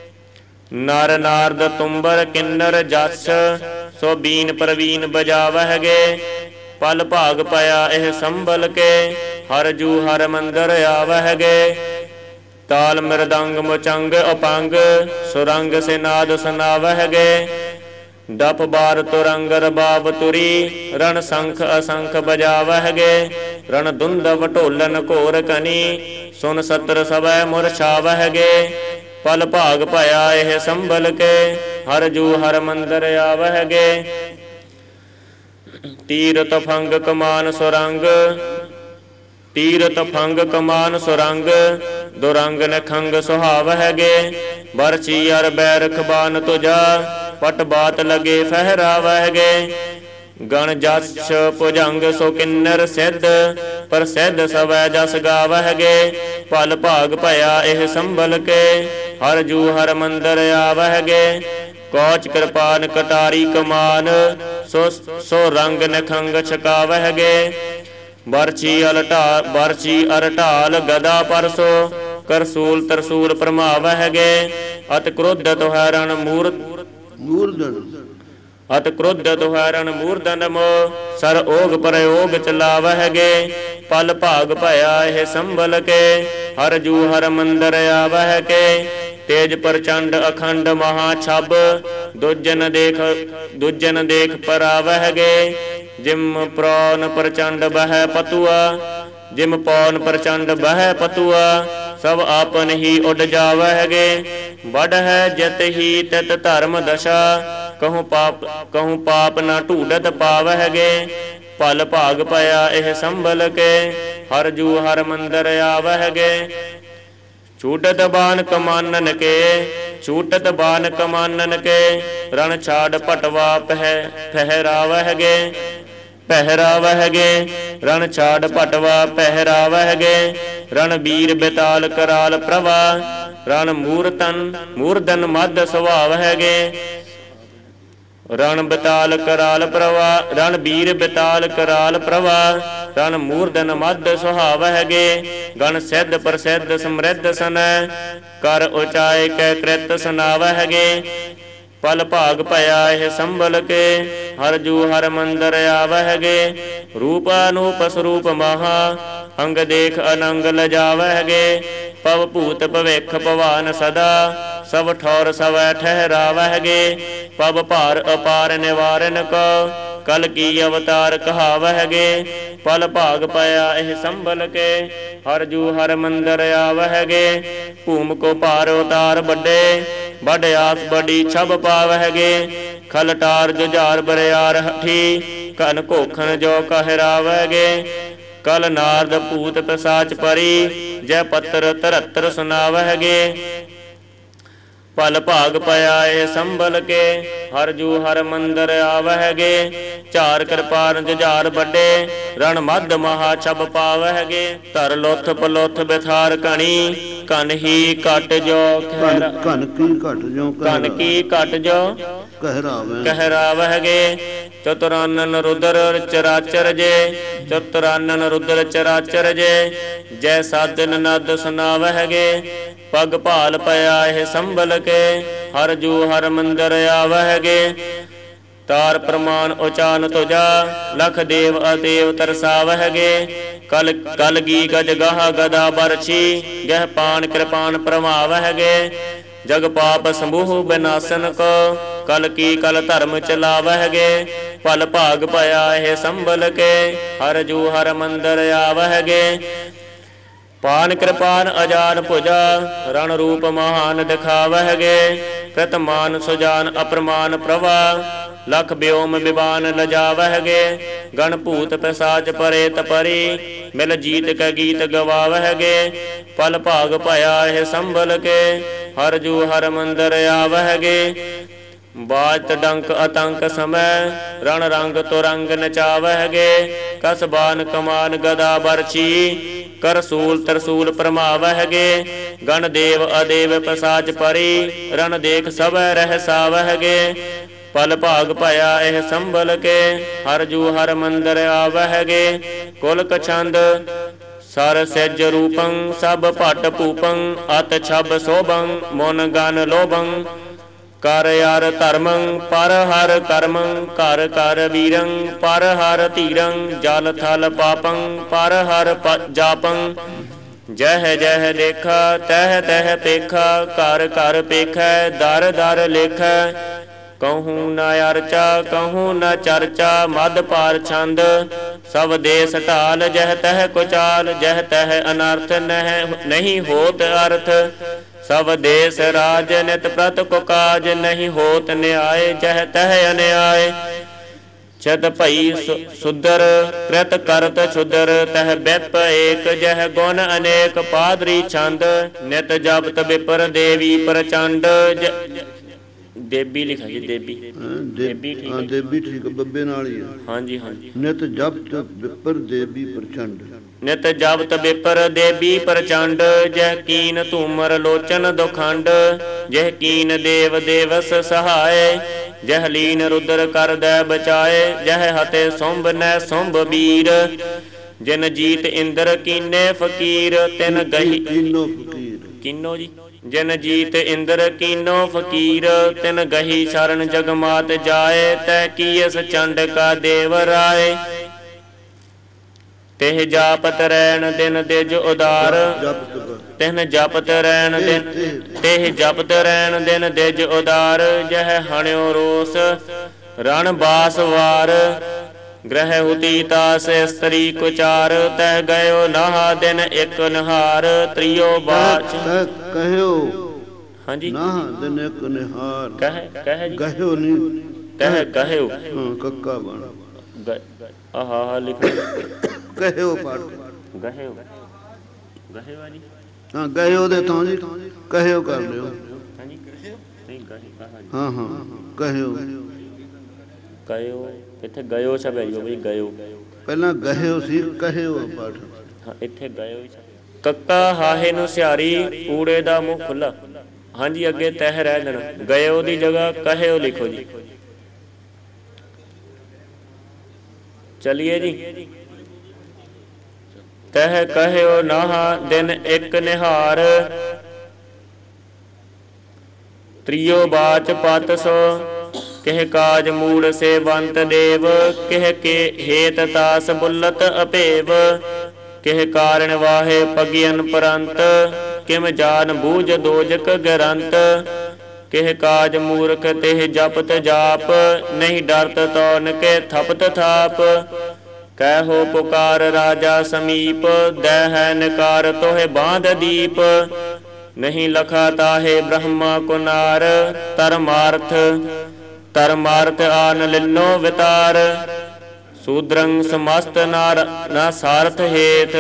Speaker 1: ਨਰ ਨਾਰਦ ਤੁੰਬਰ ਕਿੰਨਰ ਜਸ, ਸੋ ਬੀਨ ਪ੍ਰਵੀਨ ਬਜਾਵਹਿਗੇ। ਪਲ ਭਾਗ ਭਇਆ ਇਹ ਸੰਭਲ ਕੇ, ਹਰ ਜੂ ਹਰ ਮੰਦਰ ਆਵਹਿਗੇ। ਤਾਲ ਮਿਰਦੰਗ ਮੁਚੰਗ ਅਪੰਗ, ਸੁਰੰਗ ਸੇ ਨਾਦ ਸੁਨਾਵਹਿਗੇ। ਡਪ ਬਾਰ ਤੁਰੰਗ ਰਬਾਬ ਤੁਰੀ, ਰਣ ਸੰਖ ਅਸੰਖ ਬਜਾਵਹਿਗੇ। ਰਣ ਦੁੰਦਵ ਢੋਲਨ ਘੋਰ ਕਨੀ, ਸੁਨ ਸਤਰ ਸਵੈ ਮੁਰਛਾਵਹਿਗੇ। ਪਲ ਭਾਗ ਭਇਆ ਇਹ ਸੰਭਲ ਕੇ, ਹਰ ਜੂ ਹਰ ਮੰਦਰ ਆਵਹਿਗੇ। ਤੀਰਤ ਫੰਗ ਕਮਾਨ ਸੁਰੰਗ, ਤੀਰਤ ਫੰਗ ਕਮਾਨ ਸੁਰੰਗ, ਦੁਰੰਗ ਨਖੰਗ ਸੁਹਾਵਹਿਗੇ। ਬਰਛੀ ਅਰ ਬੈਰਖ ਬਾਨ ਤੁਜਾ, ਪਟ ਬਾਤ ਲਗੇ ਫਹਿਰਾਵਹਿਗੇ। ਗਣ ਜਸ ਭੁਜੰਗ ਸੋ ਕਿੰਨਰ ਸਿੱਧ, ਪ੍ਰਸਿੱਧ ਸਵੈ ਜਸ ਗਾਵਹਿਗੇ। ਪਲ ਭਾਗ ਭਇਆ ਇਹ ਸੰਭਲ ਕੇ, ਹਰ ਜੂ ਹਰ ਮੰਦਰ ਆਵਹਿਗੇ। ਕੌਚ ਕਿਰਪਾਨ ਕਟਾਰੀ ਕਮਾਨ, ਸੋ ਰੰਗ ਨਖੰਗ ਛਕਾਵਹਿਗੇ। ਬਰਛੀ ਅਰ ਢਾਲ ਗਦਾ ਪਰਸੋ, ਕਰਸੂਲ ਤਰਸੂਲ ਭਰਮਾਵਹਿਗੇ। ਅਤ ਕ੍ਰੋਧਤ ਹੈ ਰਣ ਮੂਰਧਨ, ਅਤ ਕ੍ਰੋਧਤ ਹੈ ਰਣ ਮੂਰਧਨ ਮੋ, ਸਰ ਓਗ ਪ੍ਰਯੋਗ ਚਲਾਵਹਿਗੇ। ਪਲ ਭਾਗ ਭਇਆ ਇਹ ਸੰਭਲ ਕੇ, ਹਰ ਜੂ ਹਰ ਮੰਦਰ ਆਵਹਿਗੇ। ਤੇਜ ਪ੍ਰਚੰਡ ਅਖੰਡ ਮਹਾ ਛਬ, ਦੁਜਨ ਦੇਖ ਪਰਾਵਹਿਗੇ। ਜਿਮ ਪ੍ਰੌਨ ਪ੍ਰਚੰਡ ਬਹਿ ਪਤੂਆ, ਜਿਮ ਪੌਨ ਪ੍ਰਚੰਡ ਬਹਿ ਪਤੂਆ ਸਭ ਆਪਨ ਹੀ ਉੱਡ ਜਾਵਹਿਗੇ ਵੱਡ ਹੈ ਜਿਤ ਹੀ ਤਿਤ ਧਰਮ ਦਸ਼ਾ ਕਹੂੰ ਪਾਪ ਨਾ ਢੂਡਤ ਪਾਵਹਿਗੇ ਭਲ ਭਾਗ ਭਇਆ ਇਹ ਸੰਭਲ ਕੇ ਹਰ ਜੂ ਹਰ ਮੰਦਰ ਆਵਹਿਗੇ ਛੂਟਤ ਬਾਨ ਕਮਾਨਨ ਕੇ ਛੂਟਤ ਬਾਨ ਕਮਾਨਨ ਕੇ ਰਣ ਛਾੜ ਪਟਵਾ ਪਹਿਰਾਵਹਿਗੇ ਰਣ ਛਾੜ ਪਟਵਾ ਪਹਿਰਾਵਹਿਗੇ ਰਣ ਵੀਰ ਬਿਤਾਲ ਕਰਾਲ ਪ੍ਰਵਾ ਰਣ ਮੂਰਧਨ ਮੱਧ ਸੁਭਾਵ ਹੈਗੇ ਰਣ ਬਿਤਾਲ ਕਰਾਲ ਪ੍ਰਵਾ ਰਣ ਵੀਰ ਬਿਤਾਲ ਕਰਾਲ ਪ੍ਰਵਾ ਰਣ ਮੂਰਧਨ ਮੱਧ ਸੁਹਾਵ ਹੈਗੇ ਗਣ ਸਿੱਧ ਪ੍ਰਸਿੱਧ ਸਮਰਿੱਧ ਸਨੈ ਕਰ ਉਚਾਏ ਕੈ ਕ੍ਰਿਤ ਸੁਨਾਵ ਹੈਗੇ ਪਲ ਭਾਗ ਭਇਆ ਇਹ ਸੰਭਲ ਕੇ ਹਰ ਜੂ ਹਰ ਮੰਦਰ ਆਵਹਿਗੇ ਰੂਪ ਅਨੂਪ ਸਰੂਪ ਮਹਾ ਅੰਗ ਦੇਖ ਅਨੰਗ ਲਜਾਵਹਿਗੇ ਪਵ ਭੂਤ ਭਵਿਖ ਭਵਾਨ ਸਦਾ ਸਭ ਠੌਰ ਸਵੈ ਠਹਿਰਾਵਹਿਗੇ ਪਵ ਭਾਰ ਅਪਾਰ ਨਿਵਾਰਨ ਕੋ ਕਲ ਕੀ ਅਵਤਾਰ ਕਹਾਵਹਿਗੇ ਪਲ ਭਾਗ ਪਿਆ ਇਹ ਸੰਭਲ ਕੇ ਹਰ ਜੂ ਹਰ ਮੰਦਰ ਆਵਹਿਗੇ ਭੂਮ ਕੋ ਭਾਰ ਉਤਾਰ ਵੱਡੇ ਵੱਡ ਆਸ ਬੜੀ ਛਬ ਪਾਵਹਿਗੇ ਖਲਟਾਰ ਜੁਝਾਰ ਬਰਿਆਰ ਹਠੀ ਕਨ ਘੋਖਣ ਜੋ ਕਹਿਰਾਵਹਿਗੇ ਕਲ ਨਾਰਦ ਭੂਤ ਪਿਸਾਚ ਪਰੀ ਜੈ ਪੱਤਰ 73 ਸੁਨਾਵਹਿਗੇ ਪਲ ਭਾਗ ਪਿਆ ਇਹ ਸੰਭਲ ਕੇ ਹਰ ਜੂ ਹਰ ਮੰਦਰ ਆਵਹਿਗੇ ਝਾਰ ਕਿਰਪਾਨ ਜੁਝਾਰ ਵੱਡੇ ਰਣ ਮੱਧ ਮਹਾ ਛਬ ਪਾਵਹਿਗੇ ਧਰ ਲੋਥ ਪਲੋਥ ਬਿਥਾਰ ਕਣੀ ਕਨ ਹੀ ਘਟ ਜੋ
Speaker 2: ਕਨ ਕੀ ਘਟ ਜੋ
Speaker 1: ਕਹਿਰਾਵਹਿਗੇ ਚਤੁਰਾਨਨ ਰੁਦਰ ਚਰਾਚਰ ਜੇ ਚਤੁਰਾਨਨ ਰੁਦਰ ਚਰਾਚਰ ਜੇ ਜੈ ਸਾਧਨ ਨਦ ਸੁਨਾਵਹਿਗੇ ਪਗ ਭਾਲ ਪਿਆ ਇਹ ਸੰਭਲ ਕੇ ਹਰ ਜੂ ਹਰ ਮੰਦਰ ਆਵਹਿਗੇ ਤਾਰ ਪ੍ਰਮਾਨ ਉਚਾਨ ਤੁਜਾ ਲਖ ਦੇਵ ਅਦੇਵ ਤਰਸਾਵਹਿਗੇ ਕਲ ਗੀ ਗਜ ਗਾਹ ਗਦਾ ਬਰਛੀ ਗਹਿ ਪਾਨ ਕਿਰਪਾਨ ਪ੍ਰਮਾਵਹਿਗੇ ਜਗ ਪਾਪ ਸਮੂਹ ਬਿਨਾਸਨ ਕੋ ਕਲ ਕੀ ਕਲ ਧਰਮ ਚਲਾਵਹਿਗੇ ਪਲ ਭਾਗ ਭਇਆ ਇਹ ਸੰਭਲ ਕੇ ਹਰ ਜੂ ਹਰ ਮੰਦਰ ਆਵਹਿਗੇ ਪਾਨ ਕਿਰਪਾਨ ਅਜਾਨ ਭੁਜਾ ਰਣ ਰੂਪ ਮਹਾਨ ਦਿਖਾਵਹਿਗੇ ਕ੍ਰਿਤਮਾਨ ਸੁਜਾਨ ਅਪਰਮਾਨ ਪ੍ਰਭਾ ਲਖ ਬਿਓਮ ਵਿਵਾਨ ਲਜਾਵਹਿਗੇ ਗਣ ਭੂਤ ਪਿਸਾਚ ਪਰੇ ਤਪਰੀ ਮਿਲ ਜੀਤ ਕੈ ਗੀਤ ਗਵਾਵਹਿਗੇ ਪਲ ਭਾਗ ਭਇਆ ਇਹ ਸੰਭਲ ਕੇ ਹਰ ਜੂ ਹਰ ਮੰਦਰ ਆਵਹਿਗੇ ਬਾਜ ਡੰਕ ਅਤੰਕ ਸਮੈ ਰਣ ਰੰਗ ਤੁਰੰਗ ਨਚਾਵਹਿਗੇ ਕਸਬਾਨ ਕਮਾਨ ਗਦਾ ਬਰਛੀ ਕਰਸੂਲ ਤਰਸੂਲ ਪ੍ਰਮਾਵਹਿਗੇ ਗਣ ਦੇਵ ਅਦੇਵ ਪਿਸਾਚ ਪਰੀ ਰਣ ਦੇਖ ਸਭੈ ਰਹਿਸਾਵਹਿਗੇ ਪਲ ਭਾਗ ਭਇਆ ਇਹ ਸੰਭਲ ਕੇ ਹਰ ਜੂ ਹਰ ਮੰਦਰ ਆਵਹਿਗੇ ਕੁਲ ਕਛੰਦ ਸਰ ਸਹਿਜ ਰੂਪੰ ਸਭ ਭਟ ਭੂਪੰ ਅਤ ਛਬ ਸੋਭੰ ਮਨ ਗਨ ਲੋਭੰ ਕਰ ਯਾਰ ਧਰਮੰ ਪਰ ਹਰ ਕਰਮੰ ਘਰ ਘਰ ਵੀਰੰ ਪਰ ਹਰ ਧੀਰੰ ਜਲ ਥਲ ਪਾਪੰ ਪਰ ਹਰ ਜਾਪੰ ਜਹ ਜਹ ਦੇਖਾ ਤਹ ਤਹ ਪੇਖਾ ਘਰ ਘਰ ਪੇਖੈ ਦਰ ਦਰ ਲੇਖੈ ਕਹੂੰ ਨਾ ਅਰਚਾ ਕਹੂੰ ਨਾ ਚਰਚਾ ਮਦ ਪਾਰ ਛੰਦ ਸਭ ਦੇਸ ਢਾਲ ਜਹ ਤਹ ਕੁਚਾਲ ਜਹ ਤਹ ਅਨਰਥ ਨਹੀਂ ਹੋਤ ਅਰਥ ਸਭ ਦੇਸ ਰਾਜ ਨਿਤ ਪ੍ਰਤ ਕੋ ਕਾਜ ਨਹੀਂ ਹੋਤ ਨਿਆਏ ਜਹ ਤਹ ਅਨਿਆਏ ਚਦ ਭਈ ਸੁਦਰ ਕ੍ਰਿਤ ਕਰਤ ਛੁਦਰ ਤਹ ਬਿਪ ਏਕ ਜਹ ਗੁਣ ਅਨੇਕ ਪਾਦਰੀ ਛੰਦ ਨਿਤ ਜਪਤ ਵਿਪਰ ਦੇਵੀ ਪ੍ਰਚੰਡ ਦੇਬੀ ਲਿਖਾ ਜੀ ਦੇਬੀ ਠੀਕ
Speaker 2: ਹਾਂ ਦੇਬੀ ਠੀਕ ਬੱਬੇ ਨਾਲ ਹੀ
Speaker 1: ਹਾਂਜੀ ਹਾਂਜੀ
Speaker 2: ਨਿਤ ਜਪਤ ਵਿਪਰ ਦੇਵੀ ਪ੍ਰਚੰਡ
Speaker 1: ਨਿਤ ਜਪਤ ਵਿਪਰ ਦੇਵੀ ਪ੍ਰਚੰਡ ਜਹ ਕੀਨ ਧੂਮਰ ਲੋਚਨ ਦੁਖੰਡ ਜਹ ਕੀਨ ਦੇਵ ਦੇਵਸ ਸਹਾਏ ਜਹ ਲੀਨ ਰੁਦਰ ਕਰਦੈ ਬਚਾਏ ਜਹ ਹਤੇ ਸੁੰਭ ਨੈ ਸੁੰਭ ਵੀਰ ਜਿਨ ਜੀਤ ਇੰਦਰ ਕੀਨੇ ਫਕੀਰ ਤਿਨ ਗਹੀ ਕੀਨੋ ਜੀ ਜਿਨ ਜੀਤ ਇੰਦਰ ਕੀਨੋ ਫਕੀਰ ਤਿਨ ਗਹੀ ਸ਼ਰਨ ਜਗਮਾਤ ਜਾਏ ਤੈ ਕੀਸ ਚੰਡ ਕਾ ਦੇਵ ਰਾਏ ਤਿਹ ਜਾਪਤ ਰੈਣ ਦਿਨ ਦਿਜ ਉਦਾਰ ਤਿਨ ਜਪਤ ਰੈਣ ਦਿਨ ਤਿਹ ਜਪਤ ਰੈਣ ਦਿਨ ਦਿਜ ਉਦਾਰ ਜਹ ਹਣਿਓ ਰੋਸ ਰਣ ਬਾਸ ਵਾਰ ਗ੍ਰਹਿ ਹੁਤੀ ਤਾਸ ਇਸਤਰੀ ਕੁਚਾਰ ਤੈ ਗਇਓ ਨਾਹਾ ਦਿਨ ਇਕ ਨਿਹਾਰ ਤ੍ਰਿਓ ਬਾਚ
Speaker 2: ਕਹਿਓ
Speaker 1: ਹਾਂਜੀ
Speaker 2: ਨਾ ਦਿਨ ਇਕ ਨਿਹਾਰ
Speaker 1: ਕਹੇ ਜੀ
Speaker 2: ਕਹਿਓ ਨਹੀਂ
Speaker 1: ਕਹਿਓ
Speaker 2: ਹਾਂ ਕੱਕਾ ਬਣ
Speaker 1: ਆਹਾ ਲਿਖ
Speaker 2: ਕਹਿਓ ਪੜ
Speaker 1: ਗਹਿਓ ਆ ਜੀ
Speaker 2: ਹਾਂ ਗਇਓ ਦੇ ਤੋਂ ਜੀ ਕਹਿਓ ਕਰ ਲਿਓ
Speaker 1: ਹਾਂਜੀ ਨਹੀਂ ਗਹੇ
Speaker 2: ਹਾਂ ਹਾਂ ਕਹਿਓ
Speaker 1: ਗਇਓ ਇੱਥੇ ਗਇਓ ਸ਼ਬਦ ਹੈ ਬਈ ਗਇਓ
Speaker 2: ਪਹਿਲਾਂ ਗਹਿਓ ਸੀ ਕਹਿਓ ਪੜ
Speaker 1: ਹਾਂ ਇੱਥੇ ਗਇਓ ਹੀ ਕੱਕਾ ਹਾਹੇ ਨੂੰ ਸਿਆਰੀ ਊੜੇ ਦਾ ਮੂੰਹ ਖੁੱਲਾ ਹਾਂਜੀ ਅੱਗੇ ਤਹਿ ਰਹਿ ਦੇਣਾ ਗਇਓ ਦੀ ਜਗ੍ਹਾ ਕਹਿਓ ਲਿਖੋ ਜੀ ਚਲਿਏ ਜੀ ਤਹਿ ਕਹਿਓ ਨਾਹਾ ਦਿਨ ਇਕ ਨਿਹਾਰ ਤ੍ਰਿਓ ਬਾਚ ਪਤ ਸੋ ਕਿਹ ਕਾਜ ਮੂੜ ਸੇਵੰਤ ਦੇਵ ਕਿਹ ਕੇ ਹੇਤ ਤਾਸ ਬੁੱਲਤ ਅਭੇਵ ਕਿਹ ਕਾਰਣ ਵਾਹੇ ਪਗਿਅਨ ਪਰੰਤ ਕਿਮ ਜਾਨ ਬੂਝ ਦੋਜਕ ਗਰੰਤ ਕਿਹ ਕਾਜ ਮੂਰਖ ਤਿਹ ਜਪਤ ਜਾਪ ਨਹੀਂ ਡਰਤ ਤੌਨ ਕੇ ਥਪਤ ਥਾਪ ਕਹਿ ਪੁਕਾਰ ਰਾਜਾ ਸਮੀਪ ਦਹਿ ਨਕਾਰ ਤੋਹਿ ਬਾਂਧ ਦੀਪ ਨਹੀਂ ਲਖਾ ਤਾਹੇ ਬ੍ਰਹਮਾ ਕੁਨਾਰ ਧਰਮਾਰਥ ਆਨ ਲਿਨੋ ਵਿਤਾਰ ਸੂਦਰੰ ਸਮਸਤ ਨਾ ਸਾਰਥ ਹੇਤ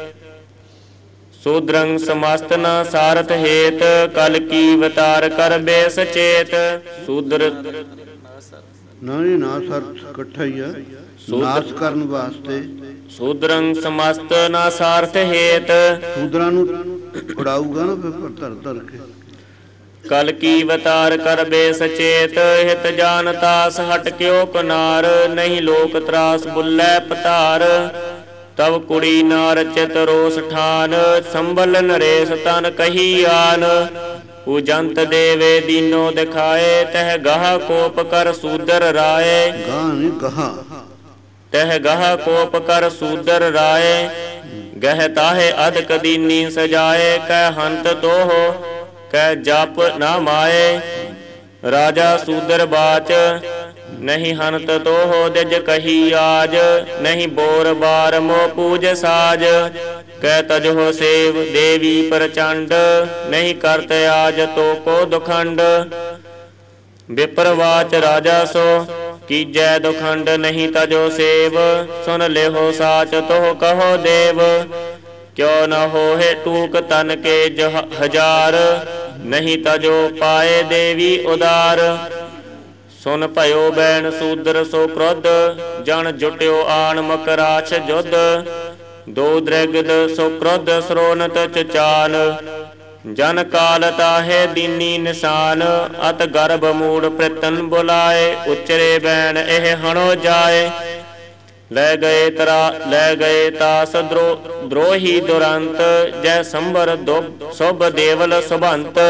Speaker 1: ਸੂਦਰੰ ਸਮਸਤ ਨਾ ਸਾਰਥ ਹੇਤ ਕਲ ਕੀ ਵਿਤਾਰ ਕਰ ਬੇ ਸਚੇਤ ਸੂਦਰ
Speaker 2: ਨਹੀਂ ਨਾ ਸਰਤ ਇਕੱਠਾ ਹੀ ਆ ਨਾਸ ਕਰਨ ਵਾਸਤੇ
Speaker 1: ਸੂਦਰੰ ਸਮਸਤ ਨਾ ਸਾਰਥ ਹੇਤ
Speaker 2: ਸੂਦਰਾਂ ਨੂੰ ਉਡਾਊਗਾ ਨਾ ਫਿਰ ਧਰ ਕੇ
Speaker 1: ਕਲ ਕੀ ਵਤਾਰ ਕਰਬੇ ਸਚੇਤ ਹਿਤ ਜਾਨ ਤਾਸ ਹਟ ਕਿਓ ਕੁਨਾਰ ਨਹੀਂ ਲੋਕ ਤਰਾਸ ਬੁੱਲੇ ਪਤਾਰ ਤਵ ਕੁੜੀ ਨਾਰ ਚਿਤ ਰੋਸ ਠਾਨ ਸੰਭਲ ਨਰੇਸ ਤਨ ਕਹੀ ਆਨ ਉਜੰਤ ਦੇਵੇ ਦੀਨੋ ਦਿਖਾਏ ਤਹ ਗਾਹ ਕੋਪ ਕਰ ਸੂਦਰ ਰਾਏ
Speaker 2: ਗਾਹ ਨਹੀਂ ਕਹਾ
Speaker 1: ਤਹ ਗਾਹ ਕੋਪ ਕਰ ਸੂਦਰ ਰਾਏ ਗਹਿ ਤਾਹੇ ਅਧਿਕ ਦੀਨੀ ਸਜਾਏ ਕਹਿ ਹੰਤ ਤੋਹੋ ਕਹਿ ਜਪ ਨਾ ਮਾਏ ਰਾਜਾ ਸੂਦਰ ਬਾਚ ਨਹੀਂ ਹੰਤ ਤੋਹੋ ਦਿਜ ਕਹੀ ਆਜ ਨਹੀਂ ਬੋਰ ਬਾਰ ਮੋ ਪੂਜ ਸਾਜ ਕਹਿ ਤਜੋ ਸੇਵ ਦੇਵੀ ਪ੍ਰਚੰਡ ਨਹੀਂ ਕਰਤ ਆਜ ਤੋ ਕੋ ਦੁਖੰਡ ਵਿਪਰਵਾਚ ਰਾਜਾ ਸੋ ਕੀਜੈ ਦੁਖੰਡ ਨਹੀਂ ਤਜੋ ਸੇਵ ਸੁਨ ਲਿਹੋ ਸਾਚ ਤੋਹ ਕਹੋ ਦੇਵ ਕਿਉ ਨ ਹੋਏ ਟੂਕ ਤਨ ਕੇ ਹਜ਼ਾਰ ਨਹੀਂ ਤਜੋ ਪਾਏ ਦੇਵੀ ਉਦਾਰ ਸੁਨ ਭਇਓ ਬੈਣ ਸੂਦਰ ਸੋ ਕ੍ਰੋਧ ਜਨ ਜੁਟਿਓ ਆਣ ਮਕਰਾਛ ਜੁਧ ਦੋ ਦ੍ਰਿਗਦ ਸੋ ਕ੍ਰੋਧ ਸਰੋਨਤ ਚਚਾਨ ਜਨ ਕਾਲ ਤਾਹੇ ਦੀਨੀ ਨਿਸ਼ਾਨ ਅਤ ਗਰਭ ਮੂੜ ਪ੍ਰਿਤਨ ਬੁਲਾਏ ਉਚਰੇ ਬੈਣ ਇਹ ਹਣੋ ਜਾਏ ਲੈ ਗਏ ਤਾਸ ਦ੍ਰੋਹੀ ਦੁਰੰਤ ਜੈ ਸੰਬਰ ਸੁਭ ਦੇਵਲ ਸੁਭੰਤ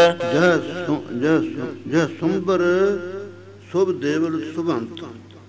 Speaker 2: ਜੈ ਸੰਬਰ ਸੁਭ ਦੇਵਲ ਸੁਭੰਤ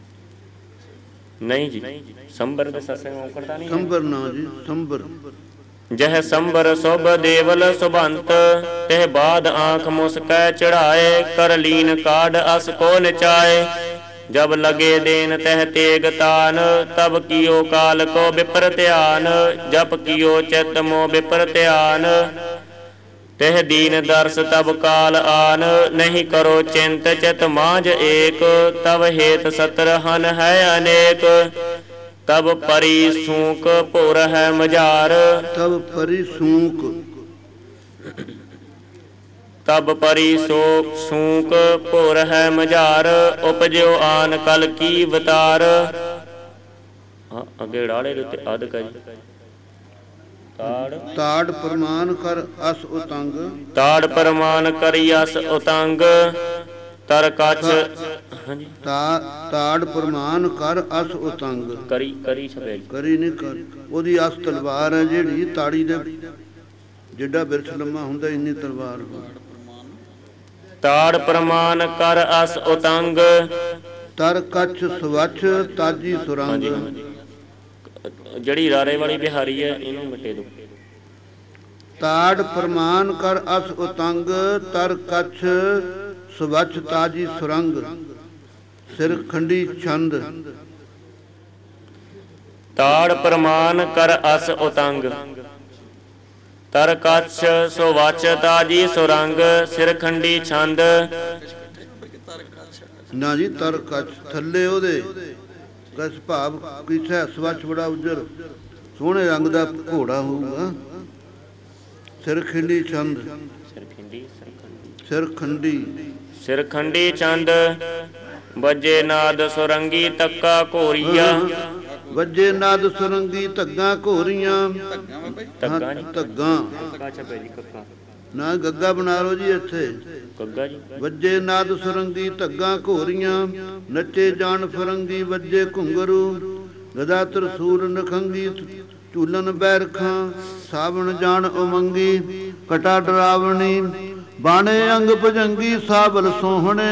Speaker 1: ਨਹੀਂ ਜੀ ਸੰਬਰ ਦੇ ਸਸੇ ਨੂੰ ਕਰਦਾ ਨਹੀਂ
Speaker 2: ਸੰਬਰ ਨਾ ਜੀ ਸੰਬਰ
Speaker 1: ਜਹ ਸੰਬਰ ਸੁਭ ਦੇਵਲ ਸੁਭੰਤ ਤੇ ਬਾਦ ਆਂਖ ਮੁਸਕੈ ਚੜਾਏ ਕਰ ਲੀਨ ਕਾਢ ਅਸ ਕੋ ਨਚਾਏ ਜਬ ਲਗੇ ਦੇਨ ਤਹ ਤੇਗ ਤਾਨ ਤਬ ਕੀਓ ਕਾਲ ਕੋ ਵਿਪਰ ਧਿਆਨ ਜਪ ਕੀਓ ਚਿਤ ਮੋ ਵਿਪਰ ਧਿਆਨ ਤਹ ਦੀਨ ਦਰਸ ਤਬ ਕਾਲ ਆਨ ਨਹੀਂ ਕਰੋ ਚਿੰਤ ਚਿਤ ਮਾਝ ਏਕ ਤਬ ਹੇਤ ਸਤਰ ਹਨ ਹੈ ਅਨੇਕ ਤਬ ਪਰੀ ਸੂਕ ਭੁਰ ਹੈ ਮਝਾਰ
Speaker 2: ਤਬ ਪਰੀ ਸੂਕ
Speaker 1: ਤਬ ਪਰੀ ਸੂਕ ਭੁਰ ਹੈ ਮਝਾਰ ਉਪਜਿਓ ਆਨ ਕਲ ਕੀ ਵਤਾਰ ਅੱਗੇ ਰਾੜੇ ਦੇ ਉੱਤੇ ਅਧ ਕਾ ਜੀ
Speaker 2: ਤਾੜ ਪ੍ਰਮਾਨ ਕਰ ਅਸ ਉਤੰਗ
Speaker 1: ਤਾੜ ਪ੍ਰਮਾਨ ਕਰੀ ਅਸ ਉਤੰਗ ਤਰ ਕਛ ਹਾਂਜੀ
Speaker 2: ਤਾੜ ਪ੍ਰਮਾਨ ਕਰ ਅਸ ਉਤੰਗ
Speaker 1: ਕਰੀ ਛਪੇ
Speaker 2: ਕਰੀ ਨਹੀਂ ਕਰ ਉਹਦੀ ਅਸ ਤਲਵਾਰ ਹੈ ਜਿਹੜੀ ਤਾੜੀ ਦੇ ਜਿੱਡਾ ਬਿਰਛ ਲੰਮਾ ਹੁੰਦਾ ਇੰਨੀ ਤਲਵਾਰ
Speaker 1: ਤਾੜ ਪ੍ਰਮਾਨ ਕਰ ਅਸ ਉਤੰਗ
Speaker 2: ਤਰ ਕਛ ਸਵਛ ਤਾਜੀ ਸੁਰੰਗ
Speaker 1: ਜਿਹੜੀ ਰਾਰੇ ਵਾਲੀ ਬਿਹਾਰੀ ਹੈ ਇਹਨੂੰ ਮਿਟੇ ਦੋ
Speaker 2: ਤਾੜ ਪ੍ਰਮਾਨ ਕਰ ਅਸ ਉਤੰਗ ਤਰ ਕਛ ਸਵਛ ਤਾਜੀ ਸੁਰੰਗ ਸਿਰ ਖੰਡੀ ਛੰਦ
Speaker 1: ਤਾੜ ਪ੍ਰਮਾਨ ਕਰ ਅਸ ਉਤੰਗ, ਤਰ ਕੱਛ ਸੋ ਵਚ ਤਾਜੀ ਸੁਰੰਗ, ਸਿਰ ਖੰਡੀ ਛੰਦ।
Speaker 2: ਨਾ ਜੀ ਤਰ ਕੱਛ ਥੱਲੇ ਉਹਦੇ ਕਸ ਭਾਵ ਕਿਛੈ ਸਵੱਛ ਬੜਾ ਉਜਰ ਸੋਹਣੇ ਰੰਗ ਦਾ ਘੋੜਾ ਹੋਊਗਾ। ਸਿਰ ਖੰਡੀ ਛੰਦ, ਸਿਰ ਖੰਡੀ
Speaker 1: ਸਿਰ ਖੰਡੀ ਚੰਦ, ਵੱਜੇ ਨਾਦ ਸੁਰੰਗੀ ਤੱਕਾ ਘੋਰੀਆ।
Speaker 2: ਵੱਜੇ ਨਾਦ ਸੁਰੰਗੀ ਧੱਗਾ ਘੋਰੀਆਂ।
Speaker 1: ਧੱਗਾ ਜੀ,
Speaker 2: ਧੱਗਾ
Speaker 1: ਛਪੇ ਜੀ ਕੱਕਾ
Speaker 2: ਨਾ ਗੱਗਾ ਬਣਾ ਲਓ ਜੀ ਇੱਥੇ
Speaker 1: ਗੱਗਾ ਜੀ।
Speaker 2: ਵੱਜੇ ਨਾਦ ਸੁਰੰਗੀ ਧੱਗਾ ਘੋਰੀਆਂ, ਨੱਚੇ ਜਾਣ ਫਰੰਗੀ ਵੱਜੇ ਘੁੰਗਰੂ। ਗਦਾ ਤਰਸੂਲ ਨਖੰਗੀ ਝੂਲਨ ਬੈਰਖਾਂ, ਸਾਵਣ ਜਾਣ ਉਮੰਗੀ ਕਟਾ ਡਰਾਵਣੀ। ਬਾਣੇ ਅੰਗ ਭੁਜੰਗੀ ਸਾਬਲ ਸੋਹਣੇ,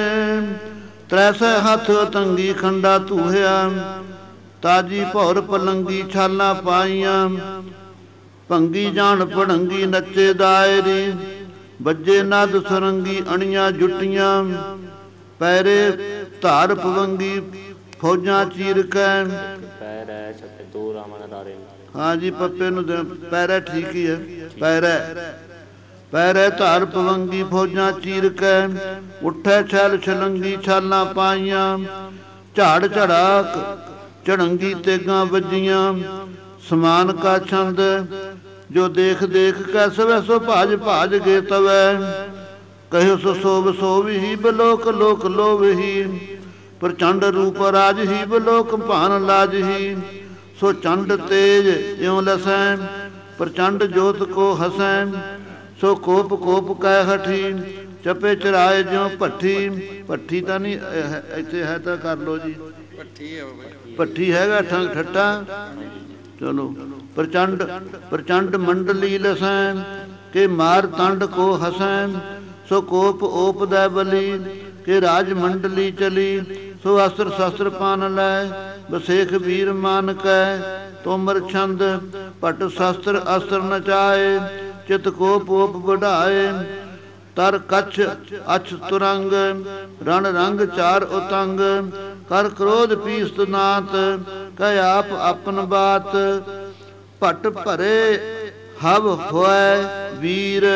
Speaker 2: ਤ੍ਰੈਸੈ ਹੱਥ ਅਤੰਗੀ ਖੰਡਾ ਧੂਹਿਆ। ਤਾਜੀ ਭੌਰ ਪਲੰਗੀ ਛਾਲਾਂ ਪਾਈਆਂ, ਭੰਗੀ ਜਾਣ ਪੜੰਗੀ ਨੱਚੇ ਦਾਇਰੀ। ਵੱਜੇ ਨਦ ਸੁਰੰਗੀ ਅਣੀਆਂ ਜੁੱਟੀਆਂ, ਪੈਰੇ ਧਾਰ ਪਵੰਗੀ ਫੌਜਾਂ ਚੀਰ ਕੈ।
Speaker 1: ਪੈਰੈ ਛਪੇ ਦੋ ਰਾਮਾਂ ਨਾਲ ਦਾਰੇ।
Speaker 2: ਹਾਂ ਜੀ ਪੱਪੇ ਨੂੰ ਪੈਰੈ ਠੀਕ ਹੀ ਹੈ। ਪੈਰੈ ਪੈਰੈ ਧਾਰ ਪਵੰਗੀ ਫੌਜਾਂ ਚੀਰ ਕੈ। ਉੱਠੈ ਛਲ ਛਲੰਗੀ ਛਾਲਾਂ ਪਾਈਆਂ, ਝਾੜ ਝੜਾਕ ਝੜੰਗੀ ਤੇਗਾਂ ਵੱਜੀਆਂ। ਸਮਾਨ ਕਾ ਛੰਦ ਜੋ ਦੇਖ ਦੇਖ ਕੈ ਸਵੈ ਸੋ ਭਾਜ ਭਾਜ ਗੇ ਤਵੈ। ਕਹਿਓ ਸੋ ਸੋਭ ਸੋਵੀ ਬਲੋਕ ਲੋਕ ਲੋਵਹੀ, ਪ੍ਰਚੰਡ ਰੂਪ ਰਾਜ ਹੀ ਬਲੋਕ ਭਾਨ ਲਾਜ ਹੀ। ਸੋ ਚੰਡ ਤੇਜ ਇਉ ਲਸੈ, ਪ੍ਰਚੰਡ ਜੋਤ ਕੋ ਹਸੈ। ਸੋ ਕੋਪ ਕੋਪ ਕੈ ਹਠੀ, ਚਪੇ ਚਰਾਏ ਜਿਉ ਭੱਠੀ। ਭੱਠੀ ਤਾਂ ਨਹੀਂ ਇੱਥੇ ਹੈ ਤਾਂ ਕਰ ਲਓ ਜੀ, ਭੱਠੀ ਹੈਗਾ ਠੰਗ ਠੱਟਾ। ਚਲੋ ਪ੍ਰਚੰਡ ਪ੍ਰਚੰਡ ਮੰਡਲੀ ਲਸੈ, ਕੇ ਮਾਰ ਤੰਡ ਕੋ ਹਸੈ। ਸੋ ਕੋਪ ਓਪ ਦੈ ਬਲੀ, ਕੇ ਰਾਜ ਮੰਡਲੀ ਚਲੀ। ਸੋ ਅਸਤਰ ਸ਼ਸਤਰ ਪਾਨ ਲੈ, ਬਸੇਖ ਵੀਰ ਮਾਨ ਕੈ। ਤੋਮਰ ਛੰਦ ਭਟ ਸ਼ਸਤਰ ਅਸਤਰ ਨਚਾਏ, ਚਿਤ ਕੋ ਪੋਪ ਵਢਾਏ। ਤਰ ਕੱਛ ਅਛ ਤੁਰੰਗ, ਰਣ ਰੰਗ ਚਾਰ ਉਤੰਗ। ਕਰ ਕ੍ਰੋਧ ਪੀਸਤ ਨਾਤ, ਕਹਿ ਆਪ ਆਪਨ ਬਾਤ। ਭਟ ਭਰੇ ਹਵ ਹੋਇ ਵੀਰ,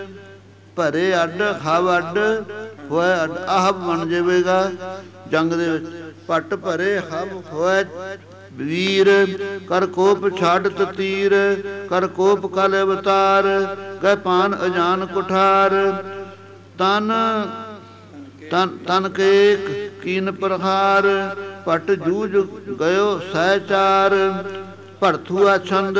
Speaker 2: ਭਰੇ ਅੱਡ ਹਵ ਅੱਡ ਹੋਇ ਅੱਡ। ਆਹ ਬਣ ਜਾਵੇਗਾ ਜੰਗ ਦੇ ਵਿੱਚ। ਭਟ ਭਰੇ ਹਵ ਹੋਇ ਵੀਰ, ਕਰ ਕੋਪ ਛਾੜਤ ਤੀਰ। ਕਰ ਕੋਪ ਕਲ ਅਵਤਾਰ, ਕਹਿ ਪਾਨ ਅਜਾਨ ਕੁਠਾਰ। ਤਨ ਤਨ ਤਨ ਕੇਕ ਕੀਨ ਪ੍ਰਹਾਰ, ਭਟ ਜੂਝ ਗਇਓ ਸਹਿ ਚਾਰ। ਭਰਥੂਆ ਛੰਦ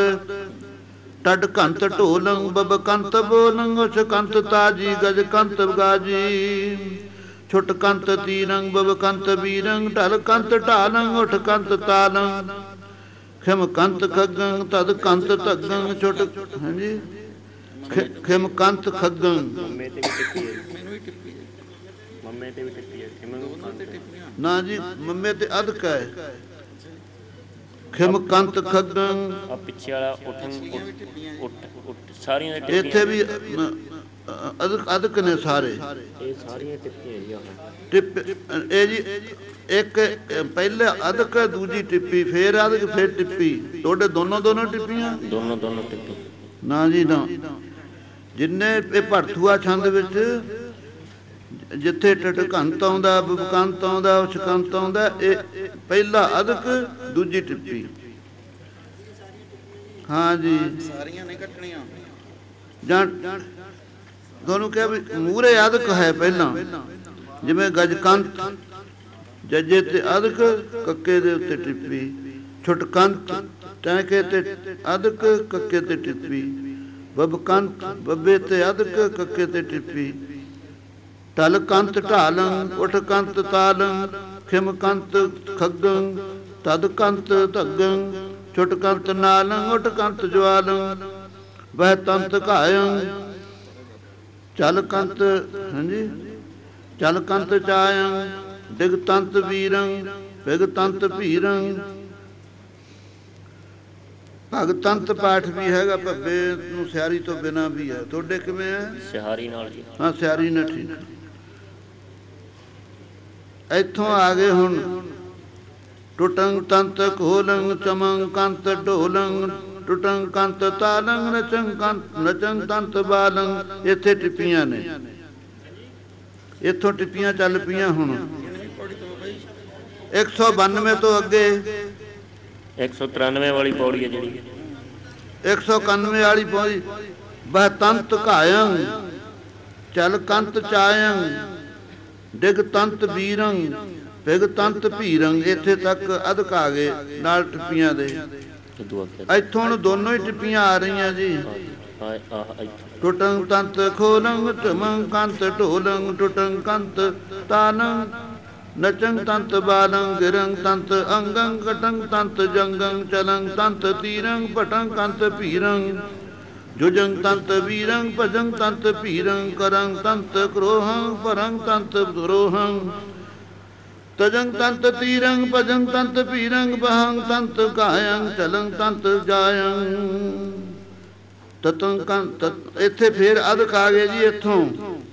Speaker 2: ਟਡ ਕੰਤ ਢੋਲੰ, ਬਬ ਕੰਤ ਬੋਲੰ। ਉਛ ਕੰਤ ਤਾਜੀ ਗਜ ਕੰਤ ਗਾਜੀ। ਛੁਟ ਕੰਤ ਤੀਰੰ, ਬਬ ਕੰਤ ਬੀਰੰ। ਢਲ ਕੰਤ ਢਾਲੰ, ਉਠ ਕੰਤ ਤਾਲੰ। ਖਿਮ ਕੰਤ ਖੱਗੰ, ਤਦ ਕੰਤ ਧੱਗੰ। ਛੁਟ ਹਾਂਜੀ ਖਿਮ ਕੰਤ ਖੱਗੰ। ਨਾ ਜੀ ਮੰਮੇ ਤੇ ਅਧਕ ਹੈ। ਖਿਮ ਕੰਤ ਖੱਗੰ।
Speaker 1: ਆ ਪਿੱਛੇ ਵਾਲਾ ਉਠਨ ਉੱਠ ਸਾਰੀਆਂ ਦੇ
Speaker 2: ਇੱਥੇ ਵੀ ਅਧਕ ਨੇ ਸਾਰੇ।
Speaker 1: ਇਹ ਸਾਰੀਆਂ ਟਿੱਪੀਆਂ ਜੀ।
Speaker 2: ਟਿੱਪ ਇਹ ਜੀ ਇੱਕ ਪਹਿਲੇ ਅਧਕ ਦੂਜੀ ਟਿੱਪੀ ਫੇਰ ਅਧਕ ਫੇਰ ਟਿੱਪੀ। ਤੁਹਾਡੇ ਦੋਨੋਂ ਟਿੱਪੀਆਂ
Speaker 1: ਦੋਨੋਂ ਟਿੱਪੀ।
Speaker 2: ਨਾ ਜੀ ਨਾ। ਜਿੰਨੇ ਇਹ ਭਰਥੂਆ ਛੰਦ ਵਿੱਚ ਜਿੱਥੇ ਟਟਕੰਤ ਆਉਂਦਾ, ਬਕੰਤ ਆਉਂਦਾ, ਉਛਕੰਤ ਆਉਂਦਾ, ਇਹ ਪਹਿਲਾ ਅਧਕ ਦੂਜੀ ਟਿੱਪੀ। ਹਾਂ ਜੀ ਸਾਰੀਆਂ ਨੇ ਕੱਟਣੀਆਂ। ਜਾਂ ਤੁਹਾਨੂੰ ਕਿਹਾ ਵੀ ਮੂਹਰੇ ਅਧਕ ਹੈ ਪਹਿਲਾਂ, ਜਿਵੇਂ ਗਜਕੰਤ ਜੱਜੇ ਤੇ ਅਧਕ, ਕੱਕੇ ਦੇ ਉੱਤੇ ਟਿੱਪੀ। ਛੁਟਕੰਤ ਟੈਂਕੇ ਤੇ ਅਧਕ, ਕੱਕੇ ਤੇ ਟਿੱਪੀ। ਬਬਕੰਤ ਬੱਬੇ ਤੇ ਅਧਕ, ਕੱਕੇ ਤੇ ਟਿੱਪੀ। ਟਲ ਕੰਤ ਢਾਲੰ, ਉਠ ਕੰਤ ਤਾਲੰ। ਖਿਮ ਕੰਤ ਖੱਗੰ, ਤਦ ਕੰਤ ਧੱਗੰ। ਛੁਟ ਕੰਤ ਨਾਲੰ, ਉਠ ਕੰਤ ਜਵਾਲੰ। ਵਹਿ ਤੰਤ ਘਾਇੰ, ਚਲ ਕੰਤ ਹਾਂਜੀ ਚਲ ਕੰਤ ਚਾਇੰ। ਡਿਗ ਤੰਤ ਵੀਰੰ, ਪਿਗ ਤੰਤ ਭੀਰੰ। ਭਗਤੰਤ ਪਾਠ ਵੀ ਹੈਗਾ, ਭੱਬੇ ਨੂੰ ਸਿਆਰੀ ਤੋਂ ਬਿਨਾਂ ਵੀ ਹੈ। ਤੁਹਾਡੇ ਕਿਵੇਂ ਹੈ?
Speaker 1: ਸਿਹਾਰੀ ਨਾਲ ਜੀ।
Speaker 2: ਹਾਂ ਸਿਆਰੀ ਨਾਲ ਠੀਕ। ਇੱਥੋਂ ਆ ਗਏ ਹੁਣ ਟੁਟੰ ਤੰਤ ਖੋਲੰ ਚਮੰ ਕੰਤ ਢੋਲੰ ਟੁਟੰ ਕੰਤ ਤਾਲੰ ਨਚੰ ਤੰਤ ਬਾਲੰ। ਇੱਥੇ ਟਿੱਪੀਆਂ ਨੇ, ਇੱਥੋਂ ਟਿੱਪੀਆਂ ਚੱਲ ਪਈਆਂ ਹੁਣ 192 ਤੋਂ ਅੱਗੇ
Speaker 1: 193 ਵਾਲੀ ਪੌੜੀ ਹੈ ਜਿਹੜੀ
Speaker 2: 191 ਵਾਲੀ ਪੌੜੀ। ਬਹ ਤੰਤ ਘਾਇੰ ਚਲ ਕੰਤ ਚਾਇੰ ਡਿਗ ਤੰਤ ਬੀਰੰ ਪਿਗ ਤੰਤ ਭੀਰੰ। ਇੱਥੇ ਤੱਕ ਅਧਕ ਆ ਗਏ ਨਾਲ ਟਿੱਪੀਆਂ ਦੇ। ਇੱਥੋਂ ਹੁਣ ਦੋਨੋਂ ਹੀ ਟਿੱਪੀਆਂ ਆ ਰਹੀਆਂ ਜੀ। ਟੁਟੰ ਤੰਤ ਖੋਲੰ ਚਮੰ ਕੰਤ ਢੋਲੰ ਟੁਟੰ ਕੰਤ ਤਾਲੰ ਨਚੰ ਤੰਤ ਬਾਲੰ ਗਿਰੰ ਤੰਤ ਅੰਗੰ ਕਟੰ ਤੰਤ ਜੰਗੰ ਚਲੰ ਤੰਤ ਤੀਰੰ ਪਟੰ ਕੰਤ ਭੀਰੰ ਜੁਜੰ ਤੰਤ ਵੀਰੰ ਭਜੰ ਤੰਤ ਭੀਰੰ ਕਰੰ ਤੰਤ ਕ੍ਰੋਹੰ ਪਰੰ ਤੰਤ ਦਰੋਹੰ ਤਜੰ ਤੰਤ ਤੀਰੰ ਭਜੰ ਤੰਤ ਭੀਰੰ ਬਹੰ ਤੰਤ ਕਾਯੰ ਚਲੰ ਤੰਤ ਜਾਯੰ ਤਤੰ ਕੰਤ। ਇੱਥੇ ਫੇਰ ਅਧਕ ਆ ਗਏ ਜੀ। ਇੱਥੋਂ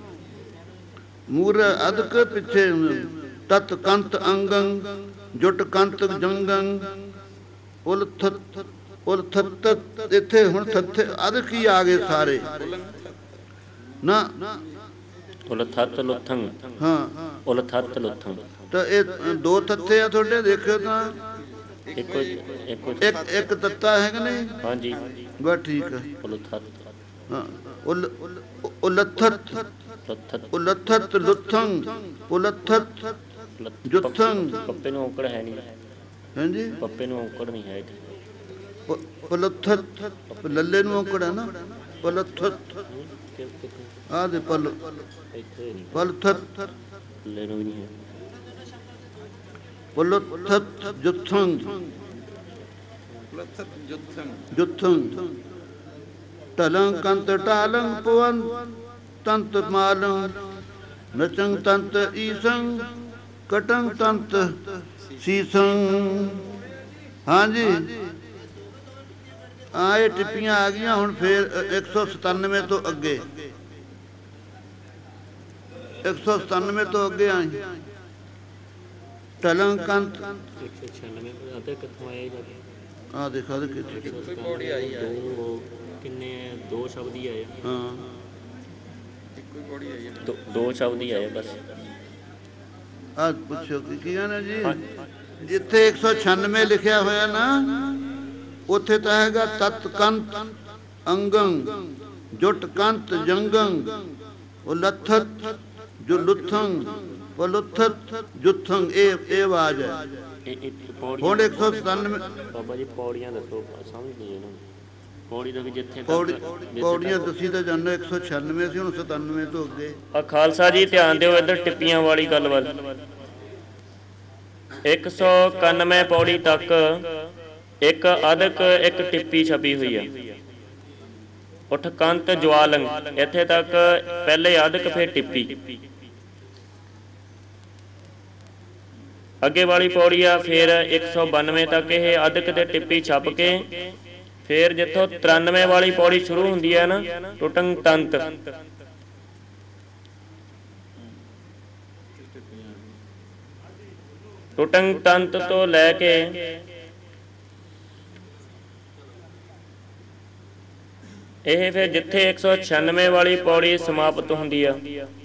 Speaker 2: ਮੂਰ ਅਧਕ ਪਿੱਛੇ ਤਤ ਕੰਤ ਅੰਗੰ ਜੁਟ ਕੰਤ ਜੰਗੰ ਉਲਥਤ ਉਲਥਤ। ਇੱਥੇ ਹੁਣ ਥੱਥੇ ਅਧਕ ਹੀ ਆ ਗਏ ਸਾਰੇ ਨਾ।
Speaker 1: ਉਲਥਤ ਲੁਥੰ,
Speaker 2: ਹਾਂ
Speaker 1: ਉਲਥਤ ਲੁਥੰ।
Speaker 2: ਤਾਂ ਇਹ ਦੋ ਤੱਤੇ ਆ ਤੁਹਾਡੇ, ਦੇਖਿਓ ਤਾਂ ਇੱਕ ਤੱਤਾ ਹੈ ਕਿ ਨਹੀਂ?
Speaker 1: ਹਾਂਜੀ
Speaker 2: ਬਸ ਠੀਕ ਹੈ।
Speaker 1: ਉਲਥਤ
Speaker 2: ਹਾਂ ਉਲਥਤ ਉਲਥਤ ਲੁਥੰ ਉਲਥਤ ਜੁਥੰ।
Speaker 1: ਪੱਪੇ ਨੂੰ ਔਕੜ ਹੈ ਨਹੀਂ।
Speaker 2: ਹਾਂਜੀ
Speaker 1: ਪੱਪੇ ਨੂੰ ਔਕੜ ਨਹੀਂ ਹੈ ਇੱਥੇ।
Speaker 2: ਪਲਥਤ ਲੱਲੇ ਨੂੰ ਔਕੜ ਹੈ ਨਾ। ਪਲਥਤ ਆ ਦੇ ਪਲ ਪਲਥਤ
Speaker 1: ਲੱਲੇ ਨੂੰ ਵੀ ਨਹੀਂ ਹੈ।
Speaker 2: ਪਲਥਤ ਜੁਥੰ ਜੁਥੰ ਟਲੰ ਕੰਤ ਟਾਲੰ ਪਵਨ ਤੰਤ ਮਾਲੰ ਨਚੰ ਤੰਤ ਈਸੰ ਕਟੰ ਤੰਤ ਸੀਸੰ। ਹਾਂਜੀ ਇਹ ਟਿੱਪੀਆਂ ਆ ਗਈਆਂ ਹੁਣ। ਫੇਰ 197 ਤੋਂ ਅੱਗੇ 197 ਤੋਂ ਅੱਗੇ ਆਏ ਟਲੰ ਕੰਤ
Speaker 1: 196 ਅਤੇ ਕਿੱਥੋਂ ਆਇਆ ਜੀ?
Speaker 2: ਆ ਦੇਖਾ ਦੇ ਕਿੱਥੇ
Speaker 3: ਪੌੜੀ ਆਈ ਆ।
Speaker 1: ਕਿੰਨੇ ਦੋ ਸ਼ਬਦ ਹੀ ਆਏ।
Speaker 2: ਹਾਂ
Speaker 3: ਇੱਕੋ ਹੀ ਪੌੜੀ ਆਈ ਆ।
Speaker 1: ਦੋ ਸ਼ਬਦ ਹੀ ਆਏ ਬਸ।
Speaker 2: ਆ ਪੁੱਛੋ ਕੀ ਕਹਿੰਦੇ ਜੀ? ਜਿੱਥੇ 196 ਲਿਖਿਆ ਹੋਇਆ ਨਾ ਉੱਥੇ ਤਾਂ ਹੈਗਾ ਤਤ ਕੰਤ ਅੰਗੰ ਜੁਟ ਕੰਤ ਜੰਗੰ ਉਲਥਤ ਜੋ ਲੁਥੰ ਪਲੁਥਤ ਜੁਥੰ। ਇਹ ਆਵਾਜ਼ ਹੈ। ਹੁਣ 197
Speaker 1: ਬਾਬਾ ਜੀ ਪੌੜੀਆਂ ਦੱਸੋ, ਸਮਝ ਨਹੀਂ ਇਹਨਾਂ ਨੂੰ। ਪੌੜੀ ਦਾ ਵੀ ਜਿੱਥੇ
Speaker 2: ਪੌੜੀਆਂ ਤੁਸੀਂ ਤਾਂ ਜਾਣੋ 196 ਸੀ, ਹੁਣ 97 ਤੋਂ ਅੱਗੇ।
Speaker 1: ਆ ਖਾਲਸਾ ਜੀ ਧਿਆਨ ਦਿਓ ਇੱਧਰ ਟਿੱਪੀਆਂ ਵਾਲੀ ਗੱਲ ਵੱਲ। 191 ਪੌੜੀ ਤੱਕ ਇੱਕ ਅਧਕ ਇੱਕ ਟਿੱਪੀ ਛਪੀ ਹੋਈ ਆ। ਉਠ ਕੰਤ ਜਵਾਲੰ ਇੱਥੇ ਤੱਕ ਪਹਿਲੇ ਅਧਕ ਫਿਰ ਟਿੱਪੀ। ਅੱਗੇ ਵਾਲੀ ਪੌੜੀ ਆ ਫਿਰ 192 ਤੱਕ ਇਹ ਅਧਕ ਤੇ ਟਿੱਪੀ ਛਪ ਕੇ ਫਿਰ ਜਿੱਥੋਂ 93 ਵਾਲੀ ਪੌੜੀ ਸ਼ੁਰੂ ਹੁੰਦੀ ਹੈ ਨਾ ਟੁਟੰ ਤੰਤ ਟੁਟੰ ਤੰਤ ਤੋਂ ਲੈ ਕੇ ਇਹ ਫਿਰ ਜਿੱਥੇ 196 ਵਾਲੀ ਪੌੜੀ ਸਮਾਪਤ ਹੁੰਦੀ ਆ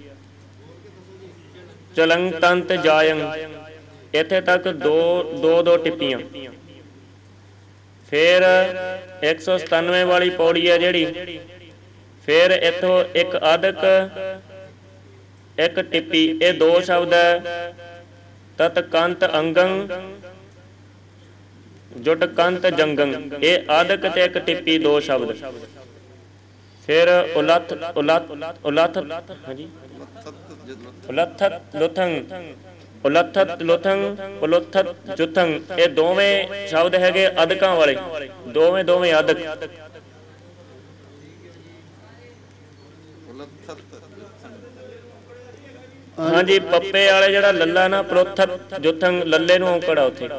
Speaker 1: ਚਲੰ ਤੰਤ ਜਾਯੰ ਇੱਥੇ ਤੱਕ ਦੋ ਟਿੱਪੀਆਂ। ਫਿਰ 197 ਵਾਲੀ ਪੌੜੀ ਹੈ ਜਿਹੜੀ ਫਿਰ ਇੱਥੋਂ ਇੱਕ ਅਧਕ ਇੱਕ ਟਿੱਪੀ। ਇਹ ਦੋ ਸ਼ਬਦ ਹੈ ਤਤ ਕੰਤ ਅੰਗੰ ਜੁਟ ਕੰਤ ਜੰਗੰ। ਇਹ ਅਧਕ ਤੇ ਇੱਕ ਟਿੱਪੀ ਦੋ ਸ਼ਬਦ। ਫਿਰ ਉਲਥ ਹਾਂਜੀ ਉਲਥਤ ਲੁਥੰ ਉਲਥਤ ਲੁਥੰ ਉਲਥਤ ਜੁਥੰ। ਇਹ ਦੋਵੇਂ ਸ਼ਬਦ ਹੈਗੇ ਅਧਕਾਂ ਵਾਲੇ, ਦੋਵੇਂ ਅਧਕ। ਹਾਂਜੀ ਪੱਪੇ ਵਾਲੇ ਜਿਹੜਾ ਲੱਲਾ ਨਾ ਪਲੋਥਤ ਜੁਥੰ ਲੱਲੇ ਨੂੰ ਔਂਕੜ ਆ ਉੱਥੇ।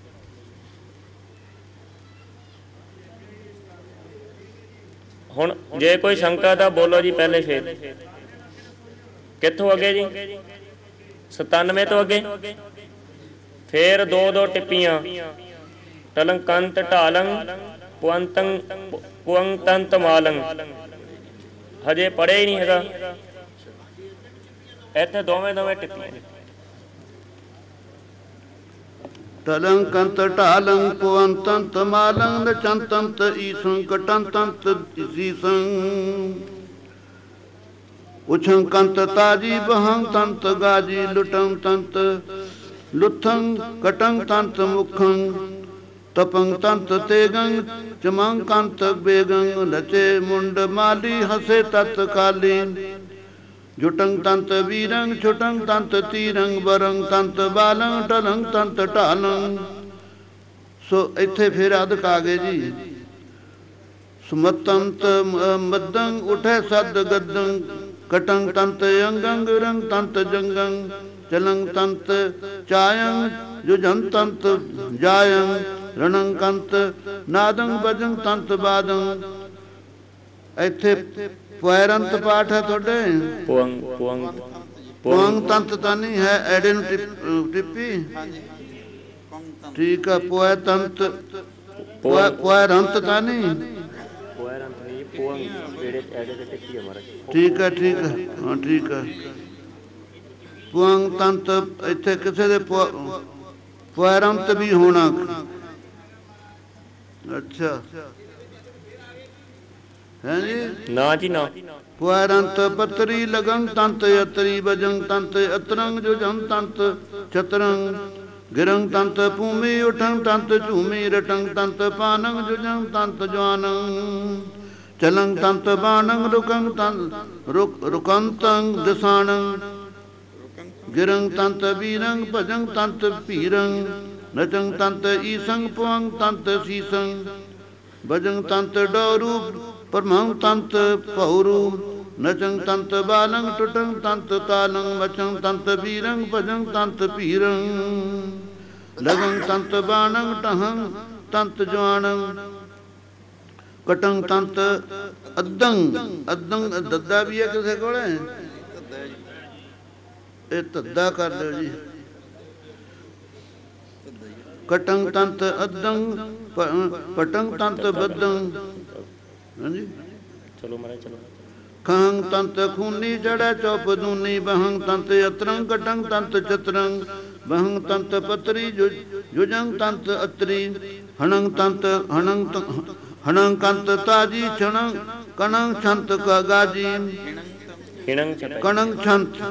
Speaker 1: ਹੁਣ ਜੇ ਕੋਈ ਸ਼ੰਕਾ ਤਾਂ ਬੋਲੋ ਜੀ ਪਹਿਲੇ। ਫੇਰ ਕਿੱਥੋਂ ਅੱਗੇ ਜੀ? 97 ਤੋਂ ਅੱਗੇ ਫੇਰ ਦੋ ਦੋ ਟਿੱਪੀਆਂ ਟਲੰਕੰਤ ਢਾਲੰ ਪੁਅੰਤੰਤ ਮਾਲੰ। ਹਜੇ ਪੜ੍ਹਿਆ ਹੀ ਨਹੀਂ ਹੈਗਾ, ਇੱਥੇ ਦੋਵੇਂ ਟਿੱਪੀਆਂ।
Speaker 2: ਟਲੰਕੰਤ ਢਾਲੰ ਪੁਅੰਤੰਤ ਮਾਲੰ ਨਚੰਤੰਤ ਈਸੰ ਕਟੰਤੰਤ ਈਸੰ ਉਛੰ ਕੰਤ ਤਾਜੀ ਬਹੰ ਤੰਤ ਗਾਜੀ ਲੁਟੰ ਤੰਤ ਲੁਥੰ ਕਟੰ ਤੰਤ ਮੁਖੰ ਤਪੰ ਤੰਤ ਤੇਗੰ ਚਮੰ ਕੰਤ ਬੇਗੰ ਨਚੇ ਮੁੰਡ ਮਾਲੀ ਹਸੇ ਤਤ ਕਾਲੀ ਜੁਟੰ ਤੰਤ ਵੀਰੰ ਛੁਟੰ ਤੰਤ ਤੀਰੰ ਬਰੰ ਤੰਤ ਬਾਲੰ ਟਲੰ ਤੰਤ ਢਾਲੰ। ਸੋ ਇੱਥੇ ਫਿਰ ਅਦਕ ਆ ਗਏ ਜੀ। ਸੁਮਤੰਤ ਮਦੰ ਉਠੈ ਸਦ ਗਦੰ ਕਟੰ ਤੰਤ ਅੰਗੰ ਰੰਗ ਤੰਤ ਜੰਗੰ ਚਲੰ ਤੰਤ ਚਾਯੰ ਜੁਜੰ ਤੰਤ ਜਾਯੰ ਰਣੰ ਕੰਤ ਨਾਦੰ ਬਜੰ ਤੰਤ ਬਾਦੰ। ਇੱਥੇ ਪੁਐਰੰਤ ਪਾਠ ਹੈ ਤੁਹਾਡੇ। ਪੁਅੰਗ ਤੰਤ ਤਾਂ ਨਹੀਂ ਹੈ, ਐਡੇ ਨੂੰ ਟਿੱਪੀ ਠੀਕ ਆ। ਪੁਐ ਤੰਤ ਪੁਐਰੰਤ ਤਾਂ ਨਹੀਂ ਠੀਕ ਹੈ ਠੀਕ ਹੈ ਹਾਂ ਠੀਕ ਹੈ। ਪੁਅੰਗ ਤੰਤ ਇੱਥੇ ਕਿਸੇ ਦੇ ਪੁਐਰੰਤ ਵੀ ਹੋਣਾ। ਅੱਛਾ ਹੈ ਜੀ
Speaker 1: ਨਾ ਜੀ ਨਾ।
Speaker 2: ਪੁਐਰੰਤ ਪਤਰੀ ਲਗੰ ਤੰਤ ਅਤਰੀ ਬਜੰ ਤੰਤ ਅਤਰੰਗ ਜੁਜੰ ਤੰਤ ਚਤਰੰ ਗਿਰੰ ਤੰਤ ਭੂਮੀ ਉਠੰ ਤੰਤ ਝੂਮੀ ਰਟੰ ਤੰਤ ਪਾਨੰ ਜੁਜੰ ਤੰਤ ਜਵਾਨੰ ਚਲੰ ਤੰਤ ਬਾਣੰ ਰੁਕੰ ਤੰਤ ਰੁਕੰਤੰ ਦਿਸਾਣੰ ਗਿਰੰ ਤੰਤ ਵੀਰੰ ਭਜੰ ਤੰਤ ਭੀਰੰ ਨਚੰ ਤੰਤ ਈਸੰ ਪੁਅੰਗ ਤੰਤ ਸੀਸੰ ਭਜੰ ਤੰਤ ਡੋਰੂ ਪਰਮੰ ਤੰਤ ਭਉਰੂ ਨਚੰ ਤੰਤ ਬਾਲੰ ਟੁਟੰ ਤੰਤ ਤਾਲੰ ਮਚੰ ਤੰਤ ਵੀਰੰ ਭਜੰ ਤੰਤ ਭੀਰੰ ਲਗੰ ਤੰਤ ਬਾਣੰ ਟਹੰ ਤੰਤ ਜਵਾਨੰ ਕਟੰ ਤੰਤ ਅੱਦੰ ਅੱਦੰ ਦੱਦਾ ਵੀ ਹੈ ਕਿਸੇ ਕੋਲੇ। ਇਹ ਧੱਦਾ ਕਰ ਦਿਓ ਜੀ। ਕਟੰ ਤੰਤ ਅੱਦੰ ਪਟੰ ਤੰਤ ਬੱਦੰ ਹਾਂਜੀ
Speaker 1: ਚਲੋ ਮਹਾਰਾਜ ਚਲੋ।
Speaker 2: ਖੰ ਤੰਤ ਖੂਨੀ ਜੜੈ ਚੌਪ ਦੂਨੀ ਬਹੰ ਤੰਤ ਅਤਰੰ ਕਟੰ ਤੰਤ ਚਤਰੰ ਬਹੰ ਤੰਤ ਪਤਰੀ ਜੁਜੰ ਤੰਤ ਅਤਰੀ ਹਣੰ ਤੰਤ ਹਣੰ ਕੰਤ ਤਾਜੀ ਛਣੰ ਕਣੰ ਛੰਤ ਕ ਗਾਜੀ ਕਣੰ ਛੰਤ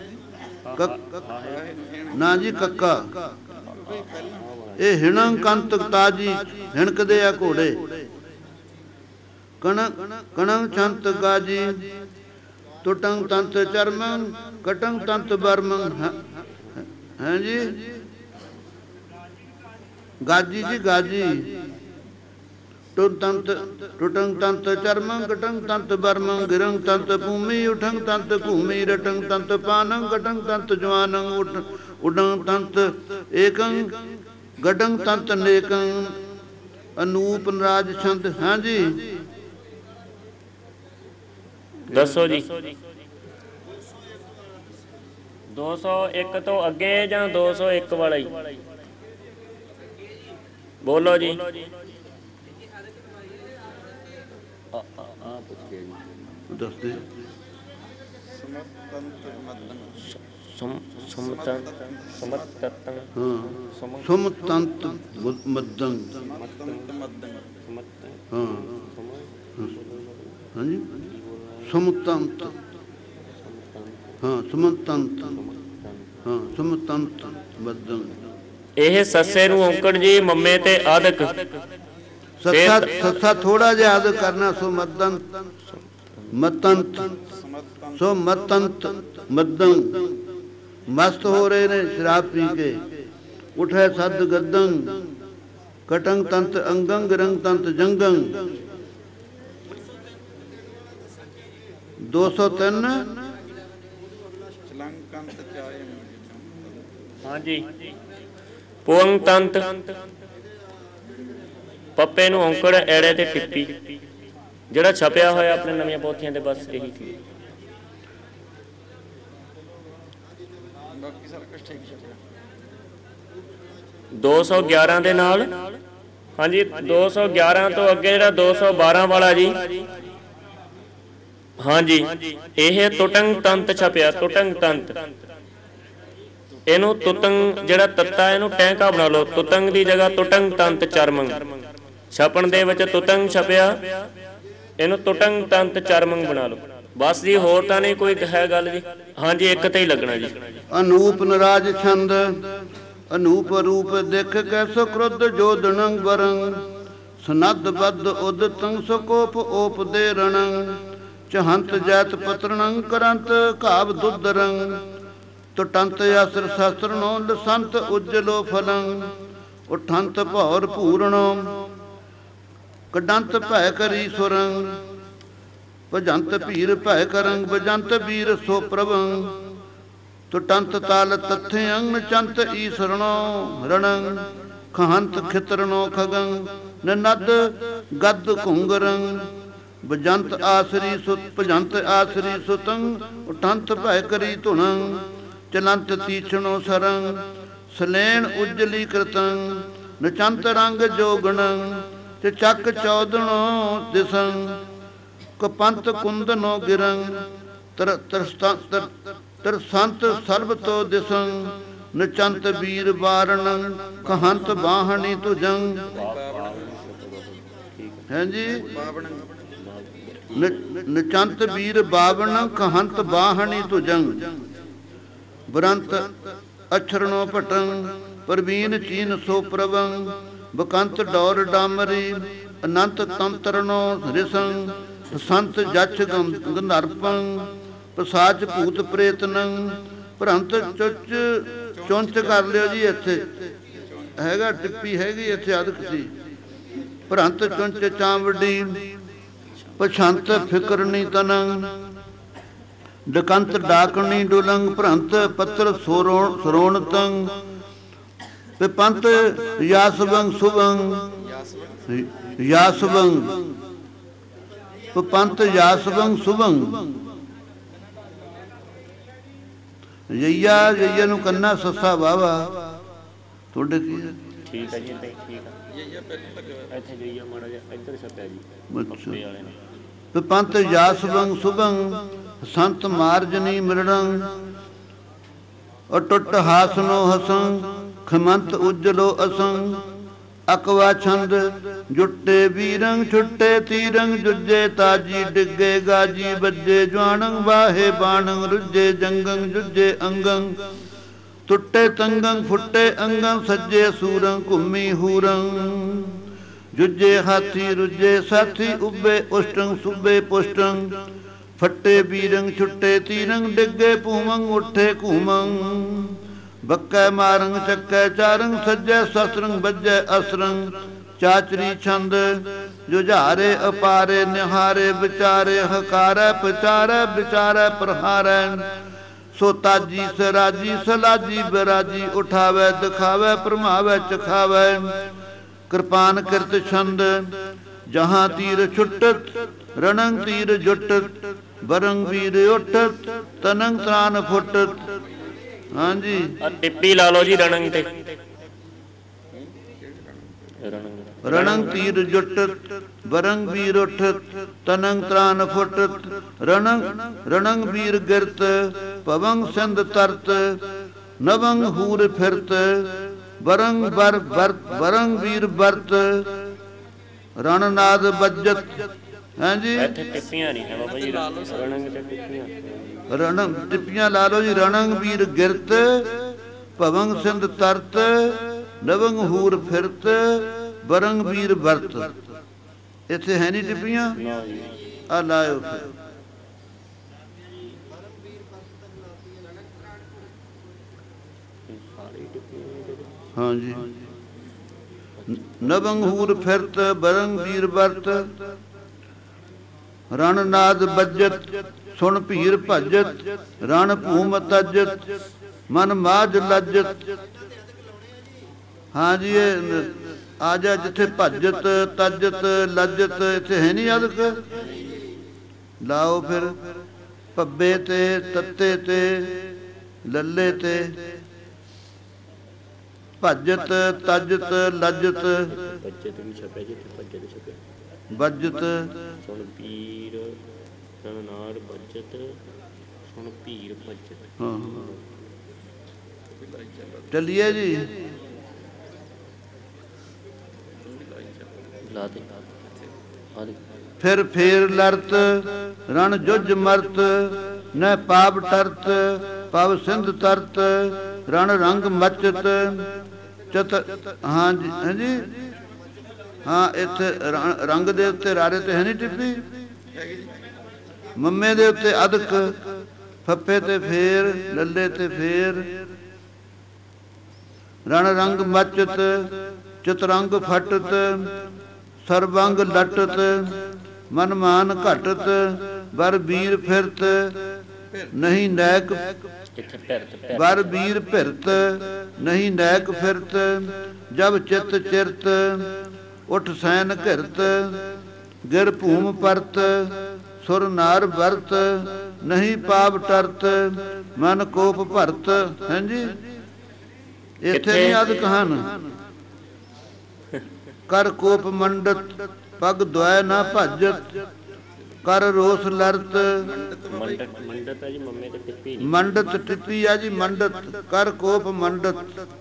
Speaker 2: ਨਾ ਜੀ ਕੱਕਾ। ਇਹ ਹਿਣੰ ਕੰਤ ਤਾਜੀ ਹਿਣਕਦੇ ਆ ਘੋੜੇ। ਕਣੰ ਛੰਤ ਗਾਜੀ ਟੁਟੰ ਤੰਤ ਚਰਮੰ ਕਟੰ ਤੰਤ ਬਰਮੰ ਹੈ ਜੀ ਗਾਜੀ ਜੀ ਗਾਜੀ ਟੁਟੰ ਤੰਤ ਚਰਮੰ ਕਟੰ ਤੰਤ ਬਰਮੰ ਗਿਰੰ ਤੰਤ ਭੂਮੀ ਉਠੰ ਤੰਤ ਭੂਮੀ ਰਟੰ ਤੰਤ ਪਾਨੰ ਕਟੰ ਤੰਤ ਜਵਾਨੰ ਉਡੰ ਤੰਤ ਏਕੰ ਗਡੰ ਤੰਤ ਨੇਕੰ ਅਨੂਪ ਨਰਾਜ ਛੰਦ। ਹਾਂਜੀ
Speaker 1: ਦੱਸੋ ਜੀ। 201 ਤੋਂ ਅੱਗੇ ਜਾਂ 201 ਵਾਲਾ ਹੀ ਬੋਲੋ ਜੀ।
Speaker 2: ਦੱਸਦੇ
Speaker 1: ਸਮਤੰਤ
Speaker 2: ਸਮਤੰਤ ਮੱਦੰ ਹਾਂ ਹਾਂਜੀ ਸਮਤੰਤ ਹਾਂ ਸਮਤੰਤ ਹਾਂ ਸਮਤੰਤ ਮੱਦੰ।
Speaker 1: ਇਹ ਸੱਸੇ ਨੂੰ ਔਂਕੜ ਜੀ ਮੰਮੇ ਤੇ ਆਦਿਕ
Speaker 2: ਸੱਸਾ ਥੋੜਾ ਜਿਹਾ ਆਦਿਕ ਕਰਨਾ। ਸੋ ਮੱਦੰ ਮਤੰਤ ਸੋ ਮਤੰਤ ਮੱਦੰ। ਮਸਤ ਹੋ ਰਹੇ ਨੇ ਸ਼ਰਾਬ ਪੀ ਕੇ। ਉਠੈ ਸਦ ਗਦੰ ਕਟੰ ਤੰਤ ਅੰਗੰ ਰੰਗ ਤੰਤ ਜੰਗੰ। 203
Speaker 1: ਹਾਂਜੀ ਪੁਅੰਗ ਤੰਤ ਪੱਪੇ ਨੂੰ ਔਂਕੜ ਐੜੇ ਤੇ ਟਿੱਪੀ ਜਿਹੜਾ ਛਪਿਆ ਹੋਇਆ ਆਪਣੇ ਨਵੀਆਂ ਪੋਥੀਆਂ ਦੇ ਬਸ ਇਹੀ ਸੀ।
Speaker 3: ਬਾਕੀ ਸਾਰਾ ਕੁਝ ਠੀਕ ਛਪਿਆ।
Speaker 1: 211 ਦੇ ਨਾਲ, ਹਾਂਜੀ 211 ਤੋਂ ਅੱਗੇ ਜਿਹੜਾ 212 ਵਾਲਾ ਜੀ, ਹਾਂਜੀ ਇਹ ਤੁਟੰਗ ਤੰਤ ਛਪਿਆ, ਤੁਟੰਗ ਤੰਤ। ਇਹਨੂੰ ਤੁਤੰਗ ਜਿਹੜਾ ਤੱਤਾ ਇਹਨੂੰ ਟੈਂਕਾ ਬਣਾ ਲਓ, ਤੁਤੰਗ ਦੀ ਜਗ੍ਹਾ ਤੁਟੰਗ ਤੰਤ ਚਰਮੰਗ। ਛਪਣ ਦੇ ਵਿੱਚ ਤੁਤੰਗ ਛਪਿਆ, ਇਹਨੂੰ ਤੁਟੰਗ ਤੰਤ ਚਰਮੰਗ ਬਣਾ ਲਓ। ਬਸ ਜੀ, ਹੋਰ ਤਾਂ ਨਹੀਂ ਕੋਈ ਹੈ ਗੱਲ ਜੀ। ਹਾਂਜੀ ਇੱਕ ਤੇ ਹੀ ਲੱਗਣਾ ਜੀ।
Speaker 2: ਅਨੂਪ ਨਰਾਜ ਛੰਦ, ਅਨੂਪ ਰੂਪ ਦੇਖ ਕੈਸੋ ਕ੍ਰੋਧ ਜੋਦਨੰ ਵਰੰ, ਸਨਦ ਬਦ ਉਦ ਤੰਗ ਸਕੋਪ ਓਪ ਦੇ ਰਣੰ, ਚਹੰਤ ਜੈਤ ਪਤਰਣੰ ਕਰੰਤ ਘਾਵ ਦੁਦਰੰ, ਤੁਟੰਤ ਅਸਰ ਸ਼ਸਤਰਨੋ ਲਸੰਤ ਉਜਲੋ ਫਲੰ, ਉਠੰਤ ਭੌਰ ਪੂਰਣੋ ਕਡੰਤ ਭੈ ਕਰੀ ਸੁਰੰ, ਭਜੰਤ ਭੀਰ ਭੈ ਕਰੰਗ ਬਜੰਤ ਵੀਰ ਸੋ ਪ੍ਰਭੰ, ਤੁਟੰਤ ਤਾਲ ਤਥਯੰ ਚੰਤ ਈਸਰਣੋ ਰਣੰ, ਖਹੰਤ ਖਿਤਰਣੋ ਖਗੰ ਨਨਦ ਗਦ ਘੁੰਗਰੰ, ਭਜੰਤ ਆਸਰੀ ਸੁਤ ਭਜੰਤ ਆਸਰੀ ਸੁਤੰ, ਉਠੰਤ ਭੈ ਕਰੀ ਧੁਣੰ, ਚਲੰਤ ਤੀਛਣੋ ਸਰੰ, ਸਲੇਣ ਉਜਲੀ ਕਰਤੰ, ਨਚੰਤ ਰੰਗ ਜੋਗਣੰ, ਤੇ ਚੱਕ ਚੌਦਣੋ ਦਿਸੰ, ਕਪੰਤ ਕੁੰਦਨੋ ਗਿਰੰ, ਤਰਸੰਤ ਸਰਬ ਤੋ ਦਿਸੰ, ਨਚੰਤ ਵੀਰ ਵਾਰਣੰ, ਕਹੰਤ ਬਾਹਣੀ ਤੁਜੰ। ਹਾਂਜੀ ਨਚੰਤ ਵੀਰ ਬਾਵਣ ਕਹੰਤ ਬਾਹਣੀ ਤੁਜੰ, ਬਰੰਤ ਅਛਰਣੋ ਭਟੰ, ਪ੍ਰਵੀਨ ਚੀਨ ਸੋ ਪ੍ਰਵੰ, ਬਕੰਤ ਡੌਰ ਡਾਮਰੀ ਅਨੰਤ ਤੰਤਰਨੋ ਰਿਸੰ, ਸੰਤ ਜਛ ਗੰਧਰਪੰ, ਪਸਾਚ ਭੂਤ ਪ੍ਰੇਤਨੰ, ਭਰੰਤ ਚੁੰਚ ਕਰ ਲਿਓ ਜੀ, ਇੱਥੇ ਹੈਗਾ ਟਿੱਪੀ ਹੈਗੀ ਇੱਥੇ ਅਦਕ ਸੀ। ਭਰੰਤ ਚੁੰਚ ਚਾਂਵੜੀ ਪਛੰਤ ਫਿਕਰਨੀ ਤਨੰ, ਡਕੰਤ ਡਾਕਣੀ ਡੁਲੰਗ, ਭਰੰਤ ਪੱਤਰ ਸਰੋਣਤੰ, ਪਿਪੰਤ ਯਾਸਵੰ ਸੁਵੰ, ਯਾਸਵੰ ਪਿਪੰਤ ਯਾਸਵੰ ਸੁਵੰ। ਜਈਆ ਜਈਆ ਨੂੰ ਕੰਨਾ ਸੱਸਾ ਵਾਵਾ ਤੁਹਾਡੇ ਕੀ ਹੈ?
Speaker 1: ਠੀਕ ਹੈ ਜੀ, ਠੀਕ ਹੈ। ਇੱਥੇ ਜਈਆ ਮਾੜਾ ਜਿਹਾ ਇੱਧਰ ਛੱਪਿਆ ਜੀ ਵਾਲੇ ਨੇ।
Speaker 2: ਪਿਪੰਤ ਯਾਸਵੰ ਸੁਭੰ, ਸੰਤ ਮਾਰਜਨੀ ਮਿਰਣੰ, ਅਟੁੱਟ ਹਾਸਨੋ ਹਸੰ, ਖਮੰਤ ਉਜਲੋ ਅਸੰ, ਅਕਵਾ ਛੰਦ ਜੁੱਟੇ ਵੀਰੰ, ਛੁੱਟੇ ਤੀਰੰ, ਜੁਜੇ ਤਾਜੀ ਡਿੱਗੇ ਗਾਜੀ, ਬੱਜੇ ਜਵਾਨੰ ਵਾਹੇ ਬਾਣੰ, ਰੁੱਜੇ ਜੰਗੰ ਜੁਜੇ ਅੰਗੰ, ਟੁੱਟੇ ਤੰਗੰ ਫੁੱਟੇ ਅੰਗੰ, ਸੱਜੇ ਸੂਰੰ ਘੁੰਮੀ ਹੂਰੰ, ਜੁਜੇ ਹਾਥੀ ਰੁਜੇ ਸਾਥੀ, ਉੱਬੇ ਉਸ਼ਟੰ ਸੁਬੇ ਪੁਸ਼ਟੰ, ਫੱਟੇ ਵੀਰੰ ਛੁੱਟੇ ਤੀਰੰ, ਡਿੱਗੇ ਭੂਮੰ ਉੱਠੇ ਘੂਮੰ, ਬੱਕੈ ਮਾਰੰਗ ਚੱਕੈ ਚਾਰੰਗ, ਸੱਜੈ ਸ਼ਸਤਰੰ ਬੱਜੈ ਅਸਰੰ, ਚਾਚਰੀ ਛੰਦ ਜੁਝਾਰੇ ਅਪਾਰੇ, ਨਿਹਾਰੇ ਵਿਚਾਰੇ, ਹਕਾਰੈ ਪਚਾਰੈ ਵਿਚਾਰੈ ਪ੍ਰਹਾਰੈ, ਸੋ ਤਾਜੀ ਸਰਾਜੀ ਸਲਾਜੀ ਬਿਰਾਜੀ, ਉਠਾਵੈ ਦਿਖਾਵੈ ਭਰਮਾਵੈ ਚਖਾਵੈ, ਕਿਰਪਾਨ ਕਿਰਤ ਛੰਦ ਜਹਾਂ ਤੀਰ ਛੁੱਟਤ, ਰਣੰ ਤੀਰ ਜੁਟਤ, ਬਰੰਗ ਵੀਰ ਉੱਠਤ, ਤਨੰ ਤ੍ਰਾਨ ਫੁੱਟਤ। ਹਾਂਜੀ
Speaker 1: ਟਿੱਪੀ ਲਾ ਲਓ ਜੀ ਰਣੰਗ ਤੇ,
Speaker 2: ਰਣੰ ਤੀਰ ਜੁਟਤ, ਬਰੰਗ ਵੀਰ ਉੱਠਤ, ਤਨੰ ਤ੍ਰਾਨ ਫੁੱਟਤ, ਰਣੰ ਵੀਰ ਗਿਰਤ, ਭਵੰ ਸਿੰਧ ਤਰਤ, ਨਵੰ ਹੂਰ ਫਿਰਤ, ਬਰੰਗ ਬਰ ਬਰੰਗ ਵੀਰ ਬਰਤ, ਰਣਨਾਦ ਬੱਜਤ। ਹਾਂਜੀ
Speaker 1: ਇੱਥੇ ਟਿੱਪੀਆਂ ਨਹੀਂ ਹੈ ਬਾਬਾ ਜੀ, ਰਣੰਗ ਤੇ ਟਿੱਪੀਆਂ,
Speaker 2: ਰਣੰਗ ਟਿੱਪੀਆਂ ਲਾ ਲਓ ਜੀ। ਰਣੰਗ ਵੀਰ ਗਿਰਤ, ਭਵੰ ਸਿੰਧ ਤਰਤ, ਨਵੰਗ ਹੂਰ ਫਿਰਤ, ਬਰੰਗ ਵੀਰ ਵਰਤ। ਇੱਥੇ ਹੈ ਨਹੀਂ ਟਿੱਪੀਆਂ, ਆ ਲਾਇਓ ਫਿਰ। ਹਾਂਜੀ ਨਵੰਗ ਹੂਰ ਫਿਰਤ, ਬਰੰਗ ਵੀਰ ਵਰਤ, ਰਣਨਾਦ ਬੱਜਤ, ਸੁਣ ਭੀਰ ਭਜਤ, ਰਣ ਭੂਮ ਤਜਤ, ਮਨ ਮਾਜ ਲੱਜਤ। ਹਾਂਜੀ ਇਹ ਆ ਜਾ ਜਿੱਥੇ ਭਜਤ ਤਜਤ ਲੱਜਤ, ਇੱਥੇ ਹੈ ਨਹੀਂ ਅਦਕ, ਲਾਓ ਫਿਰ। ਪੱਬੇ ਤੇ ਤੱਤੇ ਤੇ ਲੱਲੇ ਤੇ ਭਜਤ ਤਜਤ ਲਜਤ
Speaker 1: ਬੱਜਤ ਵੀ ਛਪਿਆ ਜੀ, ਭੱਜਤ ਛਪਿਆ।
Speaker 2: ਬੱਜਤ
Speaker 1: ਸੁਣ ਪੀਰ ਰਣਨਾਰ ਬੱਜਤ, ਸੁਣ ਪੀਰ ਭੱਜਤ।
Speaker 2: ਹਾਂ ਚੱਲੀਏ ਜੀ।
Speaker 1: ਲਾ ਦੇ ਆ ਦੇ।
Speaker 2: ਫਿਰ ਫੇਰ ਲੜਤ ਰਣ ਜੁਜ ਮਰਤ, ਨ ਪਾਪ ਟਰਤ ਪਵ ਸਿੰਧ ਤਰਤ, ਰਣ ਰੰਗ ਮਚਤ ਚਤ। ਹਾਂਜੀ ਹਾਂਜੀ ਹਾਂ, ਇੱਥੇ ਰੰਗ ਦੇ ਉੱਤੇ ਰਾਰੇ ਤੇ ਹੈ ਨਹੀਂ ਟਿੱਪੀ, ਮੰਮੇ ਦੇ ਉੱਤੇ ਅਦਕ, ਫੱਫੇ ਤੇ ਫੇਰ, ਲੱਲੇ ਤੇ ਫੇਰ। ਰਣ ਰੰਗ ਮਚਤ ਚਤਰੰਗ ਫਟਤ, ਸਰਬੰਗ ਲਟਤ ਮਨ ਮਾਨ ਘਟਤ, ਬਰ ਵੀਰ ਫਿਰਤ ਨਹੀਂ ਨੈਕ, ਬਰ ਵੀਰ ਫਿਰਤ ਨਹੀਂ ਨੈਕ ਫਿਰਤ, ਜਬ ਚਿਤ ਚਿਰਤ ਉਠ ਸੈਨ ਘਿਰਤ, ਗਿਰ ਭੂਮ ਪਰਤ ਸੁਰ ਨਾਰ ਵਰਤ, ਨਹੀਂ ਪਾਪ ਟਰਤ ਮਨ ਕੋਪ ਭਰਤ। ਹਾਂਜੀ ਇੱਥੇ ਨਹੀਂ ਅਦਕ ਹਨ। ਕਰ ਕੋਪ ਮੰਡਤ ਪਗ ਦੁਆਇ ਨਾ ਭਜਤ, ਕਰ ਰੋਸ ਲਰਤ।
Speaker 1: ਮੰਡਤ ਹੈ ਜੀ, ਮੰਮੇ ਤੇ ਟਿੱਪੀ।
Speaker 2: ਮੰਡਤ ਟਿੱਪੀ ਆ ਜੀ, ਮੰਡਤ। ਕਰ ਕੋਪ ਮੰਡਤ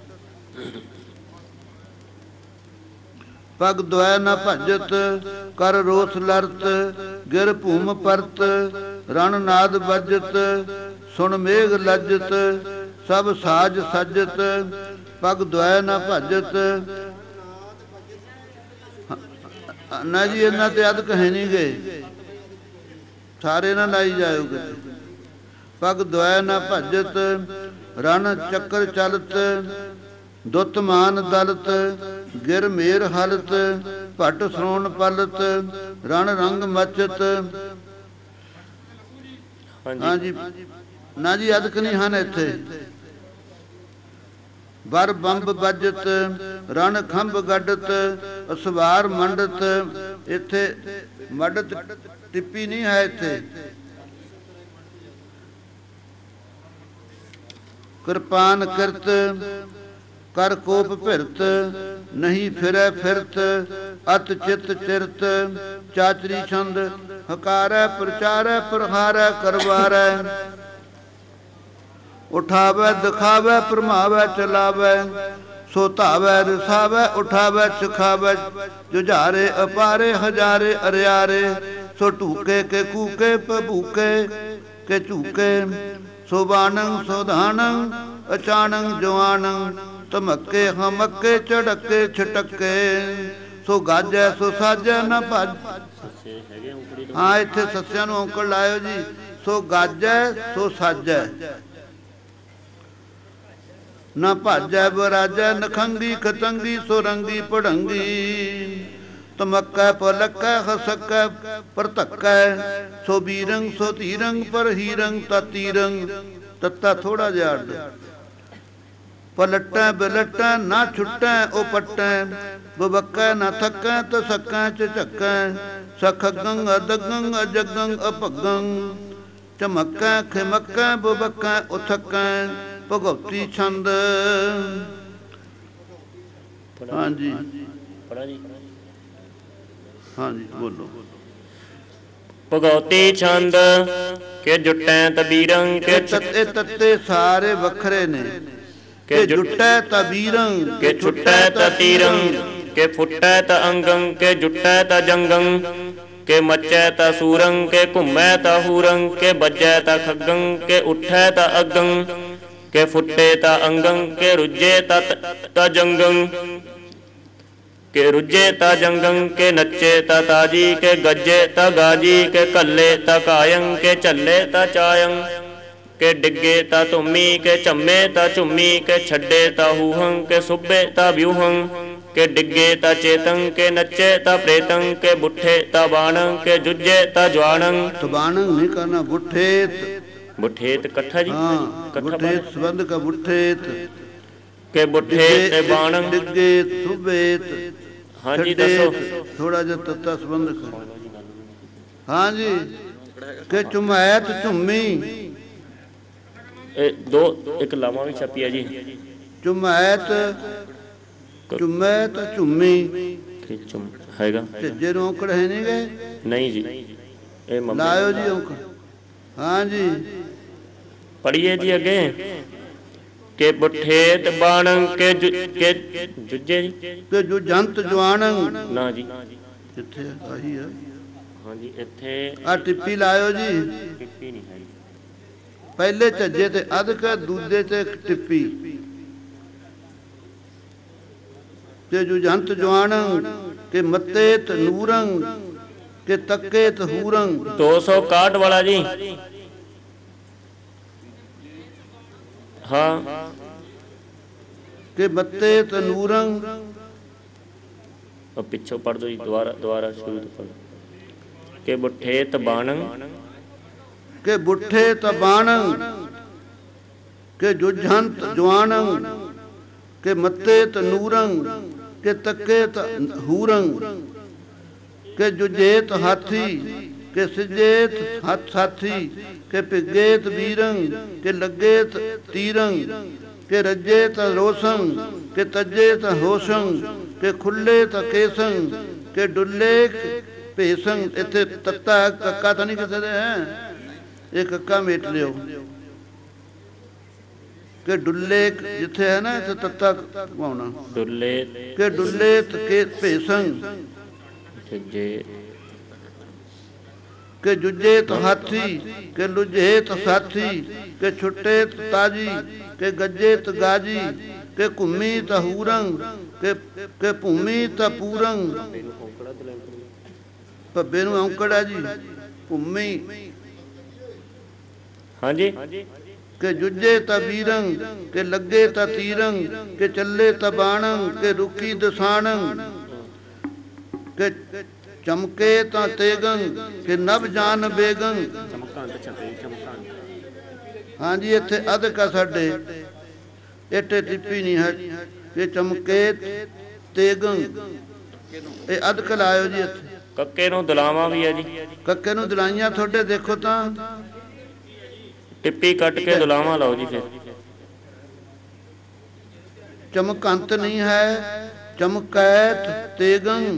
Speaker 2: ਪਗ ਦੁਆਇ ਨਾ ਭਜਤ, ਕਰ ਰੋਸ ਲਰਤ, ਗਿਰ ਭੂਮ ਪਰਤ ਰਣ ਨਾਦ ਵੱਜਤ, ਸੁਣ ਮੇਘ ਲੱਜਤ ਸਭ ਸਾਜ ਸਜਤ, ਪਗ ਦੁਆਇ ਨਾ ਭਜਤ। ਨਾ ਜੀ ਇਹਨਾਂ ਤੇ ਅਦਕ ਹੈ ਨਹੀਂ ਗਏ, ਸਾਰੇ ਨਾ ਲਾਈ ਜਾਓਗੇ। ਪਗ ਦੁਆਇ ਨਾ ਭਜਤ ਰਣ ਚੱਕਰ ਚਲਤ, ਦੁੱਤ ਮਾਨ ਦਲਤ ਗਿਰ ਮੇਰ ਹਲਤ, ਭਟ ਸਰੋਣ ਪਲਤ ਰਣ ਰੰਗ ਮਚਤ। ਹਾਂਜੀ ਨਾ ਜੀ ਅਦਕ ਨਹੀਂ ਹਨ ਇੱਥੇ। ਬਰ ਬੰਬ ਵੱਜਤ ਰਣ ਖੰਭ ਗੱਡਤ, ਅਸਵਾਰ ਮੰਡਤ। ਇੱਥੇ ਮਡਤ ਟਿੱਪੀ ਨਹੀਂ ਹੈ ਇੱਥੇ। ਕਿਰਪਾਨ ਕਿਰਤ ਕਰ ਕੋਪ ਭਿਰਤ, ਨਹੀਂ ਫਿਰੈ ਫਿਰਤ ਅਤ ਚਿਤ ਚਿਰਤ, ਚਾਚਰੀ ਛੰਦ ਹਕਾਰੈ ਪ੍ਰਚਾਰੈ ਪ੍ਰਹਾਰੈ ਕਰਵਾਰੈ, ਉਠਾਵੈ ਦਿਖਾਵੈ ਭਰਮਾਵੈ ਚਲਾਵੈ, ਸੋ ਧਾਵੈ ਰਸਾਵੈ ਉਠਾਵੈ ਚਖਾਵੈ, ਜੁਝਾਰੇ ਅਪਾਰੇ ਹਜ਼ਾਰੇ ਅਰਿਆਰੇ, ਸੋ ਢੂਕੇ ਕੇ ਕੂਕੇ ਭੂਕੇ ਕੇ ਝੂਕੇ, ਸੋ ਬਾਣੰ ਸੋਧਾਣੰ ਅਚਾਣੰ ਜਵਾਣੰ, ਧਮੱਕੇ ਹਮੱਕੇ ਝੜਕੇ ਛਟਕੇ, ਸੋ ਗਾਜੈ ਸੋ ਸਾਜੈ ਨਾ ਭੱਜ। ਹਾਂ ਇੱਥੇ ਸੱਸਿਆਂ ਨੂੰ ਔਂਕੜ ਲਾਇਓ ਜੀ। ਸੋ ਗਾਜੈ ਸੋ ਸਾਜੈ ਨਾ ਭਾਜੈ ਬਰਾਜੈ, ਨਖੰਗੀ ਖਤੰਗੀ ਸੋ ਰੰਗੀ ਪੜੰਗੀ, ਧਮੱਕੈ ਪਲਕੈ ਹਸਕੈ ਪਰਧੱਕੈ, ਸੋ ਬੀਰੰਗ ਸੋ ਧੀਰੰਗ ਪਰ ਹੀਰੰਗ ਤਤੀਰੰਗ। ਤੱਤਾ ਥੋੜਾ ਜਿਹਾ ਅੱਡ। ਪਲਟੈ ਬਿਲਟੈ ਨਾ ਛੁੱਟੈ ਉਹ ਪਟੈ, ਬਬਕੈ ਨਾ ਥਕੈ ਤਸਕੈ ਝਕੈ, ਸਖਗੰ ਅਦਗੰ ਅਜਗੰ ਅਭਗੰ, ਚਮਕੈ ਖਿਮਕੈ ਬਬਕੈ ਉਥਕੈ, ਭਗਉਤੀ ਛੰਦ। ਹਾਂਜੀ ਹਾਂਜੀ ਬੋਲੋ।
Speaker 1: ਭਗਉਤੀ ਛੰਦ ਕੇ ਜੁਟੈ ਤਬੀਰੰ ਕੇ।
Speaker 2: ਇਹ ਤੱਤੇ ਸਾਰੇ ਵੱਖਰੇ ਨੇ। ਕੇ ਜੁਟੈ ਤਬੀਰੰ
Speaker 1: ਕੇ ਛੁਟੈ ਤਤੀਰੰ, ਕੇ ਫੁਟੈ ਤ ਅੰਗੰ ਕੇ ਜੁਟੈ ਤ ਜੰਗੰ, ਕੇ ਮਚੈ ਤ ਸੂਰੰ ਕੇ ਘੁੰਮੈ ਤ ਹੂਰੰ, ਕੇ ਬੱਜੈ ਤ ਖੱਗੰ ਕੇ ਉਠੈ ਤ ਅਗੰ, ਕੇ ਫੁੱਟੇ ਤ ਅੰਗੰ ਕੇ ਰੁਜੇ ਤ ਜੰਗੰ, ਕੇ ਰੁਜੇ ਤ ਜੰਗੰ, ਕੇ ਨੱਚੇ ਤ ਤਾਜੀ ਕੇ ਗੱਜੇ ਤ ਗਾਜੀ, ਕੇ ਕੱਲੇ ਤ ਕਾਯੰ ਕੇ ਝੱਲੇ ਤ ਚਾਯੰ, ਕੇ ਡਿੱਗੇ ਤ ਧੁੰਮੀ ਕੇ ਝੰਮੇ ਤ ਝੁੰਮੀ, ਕੇ ਛੱਡੇ ਤ ਹੂਹੰ ਕੇ ਸੁੱਬੇ ਤ ਵਿਊਹੰ, ਕੇ ਡਿੱਗੇ ਤ ਚੇਤੰ ਕੇ ਨੱਚੇ ਤ ਪ੍ਰੇਤੰ, ਕੇ ਬੁੱਠੇ ਤ ਬਾਣੰ ਕੇ ਜੁਜੇ ਤ ਜਵਾਣੰ।
Speaker 2: ਤਬਾਣੰ ਨਹੀਂ ਕਰਨਾ, ਬੁੱਠੇਤ।
Speaker 1: ਬੁੱਠੇਤ ਇਕੱਠਾ ਜੀ।
Speaker 2: ਹਾਂ ਬੁੱਠੇਤ ਸੰਬੰਧ ਕਾ ਬੁੱਠੇਤ,
Speaker 1: ਕੇ ਬੁੱਠੇ ਤੇ ਬਾਣੰ
Speaker 2: ਡਿੱਗੇ ਸੁਬੇਤ।
Speaker 1: ਹਾਂਜੀ ਦੱਸੋ।
Speaker 2: ਥੋੜਾ ਜਿਹਾ ਤੱਤਾ ਸੰਬੰਧ ਕਰ। ਹਾਂਜੀ ਕਿ ਝੁਮੈਤ ਝੁੰਮੀ।
Speaker 1: ਇਹ ਦੋ ਇੱਕ ਲਾਵਾਂ ਵੀ ਛਪੀ ਹੈ ਜੀ।
Speaker 2: ਚੁਮੈਤ ਚੁਮੈਤ ਝੁੰਮੀ
Speaker 1: ਕਿ ਚੁਮ ਹੈਗਾ
Speaker 2: ਝੱਜੇ ਨੂੰ ਔਂਕੜ ਹੈ ਨਹੀਂ ਗਏ
Speaker 1: ਨਹੀਂ ਜੀ ਇਹ ਮੰਮੀ
Speaker 2: ਲਾਇਓ ਜੀ ਔਂਕੜ ਹਾਂਜੀ
Speaker 1: ਪੜੀਏ ਜੀ ਅੱਗੇ ਕਿ ਬੁੱਠੇਤ ਬਾਣੰ ਕੇ ਜੁੱਜੇ ਜੀ
Speaker 2: ਕਿ ਜੋ ਜੰਤ ਜਵਾਨੰ
Speaker 1: ਨਾ ਜੀ
Speaker 2: ਕਿੱਥੇ ਆਹੀ ਆ
Speaker 1: ਹਾਂਜੀ ਇੱਥੇ
Speaker 2: ਆ ਟਿੱਪੀ ਲਾਇਓ ਜੀ
Speaker 1: ਟਿੱਪੀ ਨਹੀਂ ਹੈਗੀ
Speaker 2: ਪਹਿਲੇ ਝੱਜੇ ਤੇ ਅਧਕ ਦੂਜੇ ਤੇ ਟਿੱਪੀ ਤੇ ਜੋ ਜੰਤ ਜਵਾਨੰ ਕਿ ਮੱਤੇਤ ਨੂਰੰ ਕਿ ਤੱਕੇਤ ਹੂਰੰ
Speaker 1: 261 ਵਾਲਾ ਜੀ ਹਾਂ
Speaker 2: ਕਿ ਮੱਤੇਤ ਨੂਰੰ
Speaker 1: ਉਹ ਪਿੱਛੋਂ ਪੜ੍ਹ ਦੋ ਜੀ ਦੁਬਾਰਾ ਸ਼ੁਰੂ ਤੋਂ ਪੜ੍ਹ ਕਿ ਬੁੱਠੇਤ ਬਾਣੰ
Speaker 2: ਕਿ ਬੁੱਠੇ ਤਬਾਣੰ ਕਿ ਜੁਝੰਤ ਜਵਾਨੰ ਕਿ ਮੱਤੇਤ ਨੂਰੰ ਕਿ ਤੱਕੇਤ ਹੂਰੰ ਕਿ ਜੁਜੇਤ ਹਾਥੀ ਕਿ ਸਿਜੇਤ ਹੱਥ ਸਾਥੀ ਕਿ ਪਿਗੇਤ ਵੀਰੰ ਕਿ ਲੱਗੇਤ ਤੀਰੰ ਕਿ ਰੱਜੇਤ ਰੋਸੰ ਕਿ ਤੱਜੇਤ ਹੋਸੰ ਕਿ ਖੁੱਲੇਤ ਕੇਸੰ ਕਿ ਡੁੱਲੇਕ ਭੇਸੰ। ਇੱਥੇ ਤੱਤਾ ਕੱਕਾ ਤਾਂ ਨਹੀਂ ਕਿਸੇ ਦੇ ਹੈ ਇਹ ਕੱਕਾ ਮੇਟ ਲਿਓ ਕਿ ਡੁੱਲੇਕ ਜਿੱਥੇ ਹੈ ਨਾ ਇੱਥੇ ਤੱਤਾ ਪਾਉਣਾ
Speaker 1: ਡੁੱਲੇ
Speaker 2: ਕਿ ਡੁੱਲੇਤ ਕੇ ਭੇਸੰ
Speaker 1: ਜੇ
Speaker 2: ਕਿ ਜੁਜੇਤ ਹਾਥੀ ਕਿ ਲੁਝੇਤ ਸਾਥੀ ਕਿ ਛੁੱਟੇਤ ਤਾਜੀ ਕਿ ਗੱਜੇਤ ਗਾਜੀ ਕਿ ਘੁੰਮੀ ਤਹੂਰੰ ਕਿ ਭੂਮੀ ਤਪੂਰੰ ਭੱਬੇ ਨੂੰ ਔਂਕੜ ਹੈ ਜੀ ਭੂਮੀ
Speaker 1: ਹਾਂਜੀ
Speaker 2: ਕਿ ਜੁਜੇ ਤਬੀਰੰ ਕਿ ਲੱਗੇ ਤੀਰੰ ਕਿ ਚੱਲੇ ਤਬਾਣੰ ਕਿ ਰੁਕੀ ਦਸਾਣੰ ਕਿ ਚਮਕੇ ਤਾਂ ਤੇਗੰ ਕਿ ਨਭ ਜਾਨ ਬੇਗੰ। ਹਾਂਜੀ ਇੱਥੇ ਅਧਕ ਆ ਸਾਡੇ ਇੱਥੇ ਟਿੱਪੀ ਨਹੀਂ ਹੈ ਕਿ ਚਮਕੇ ਤੇਗੰ ਇਹ ਅਧਕ ਲਾਇਓ ਜੀ ਇੱਥੇ
Speaker 1: ਕੱਕੇ ਨੂੰ ਦੁਲਾਵਾਂ ਵੀ ਹੈ ਜੀ
Speaker 2: ਕੱਕੇ ਨੂੰ ਦਲਾਈਆਂ ਤੁਹਾਡੇ ਦੇਖੋ ਤਾਂ
Speaker 1: ਟਿੱਪੀ ਕੱਟ ਕੇ ਦੁਲਾਵਾਂ ਲਾਓ ਜੀ ਫਿਰ
Speaker 2: ਚਮਕੰਤ ਨਹੀਂ ਹੈ ਚਮਕੈਤ ਤੇਗੰ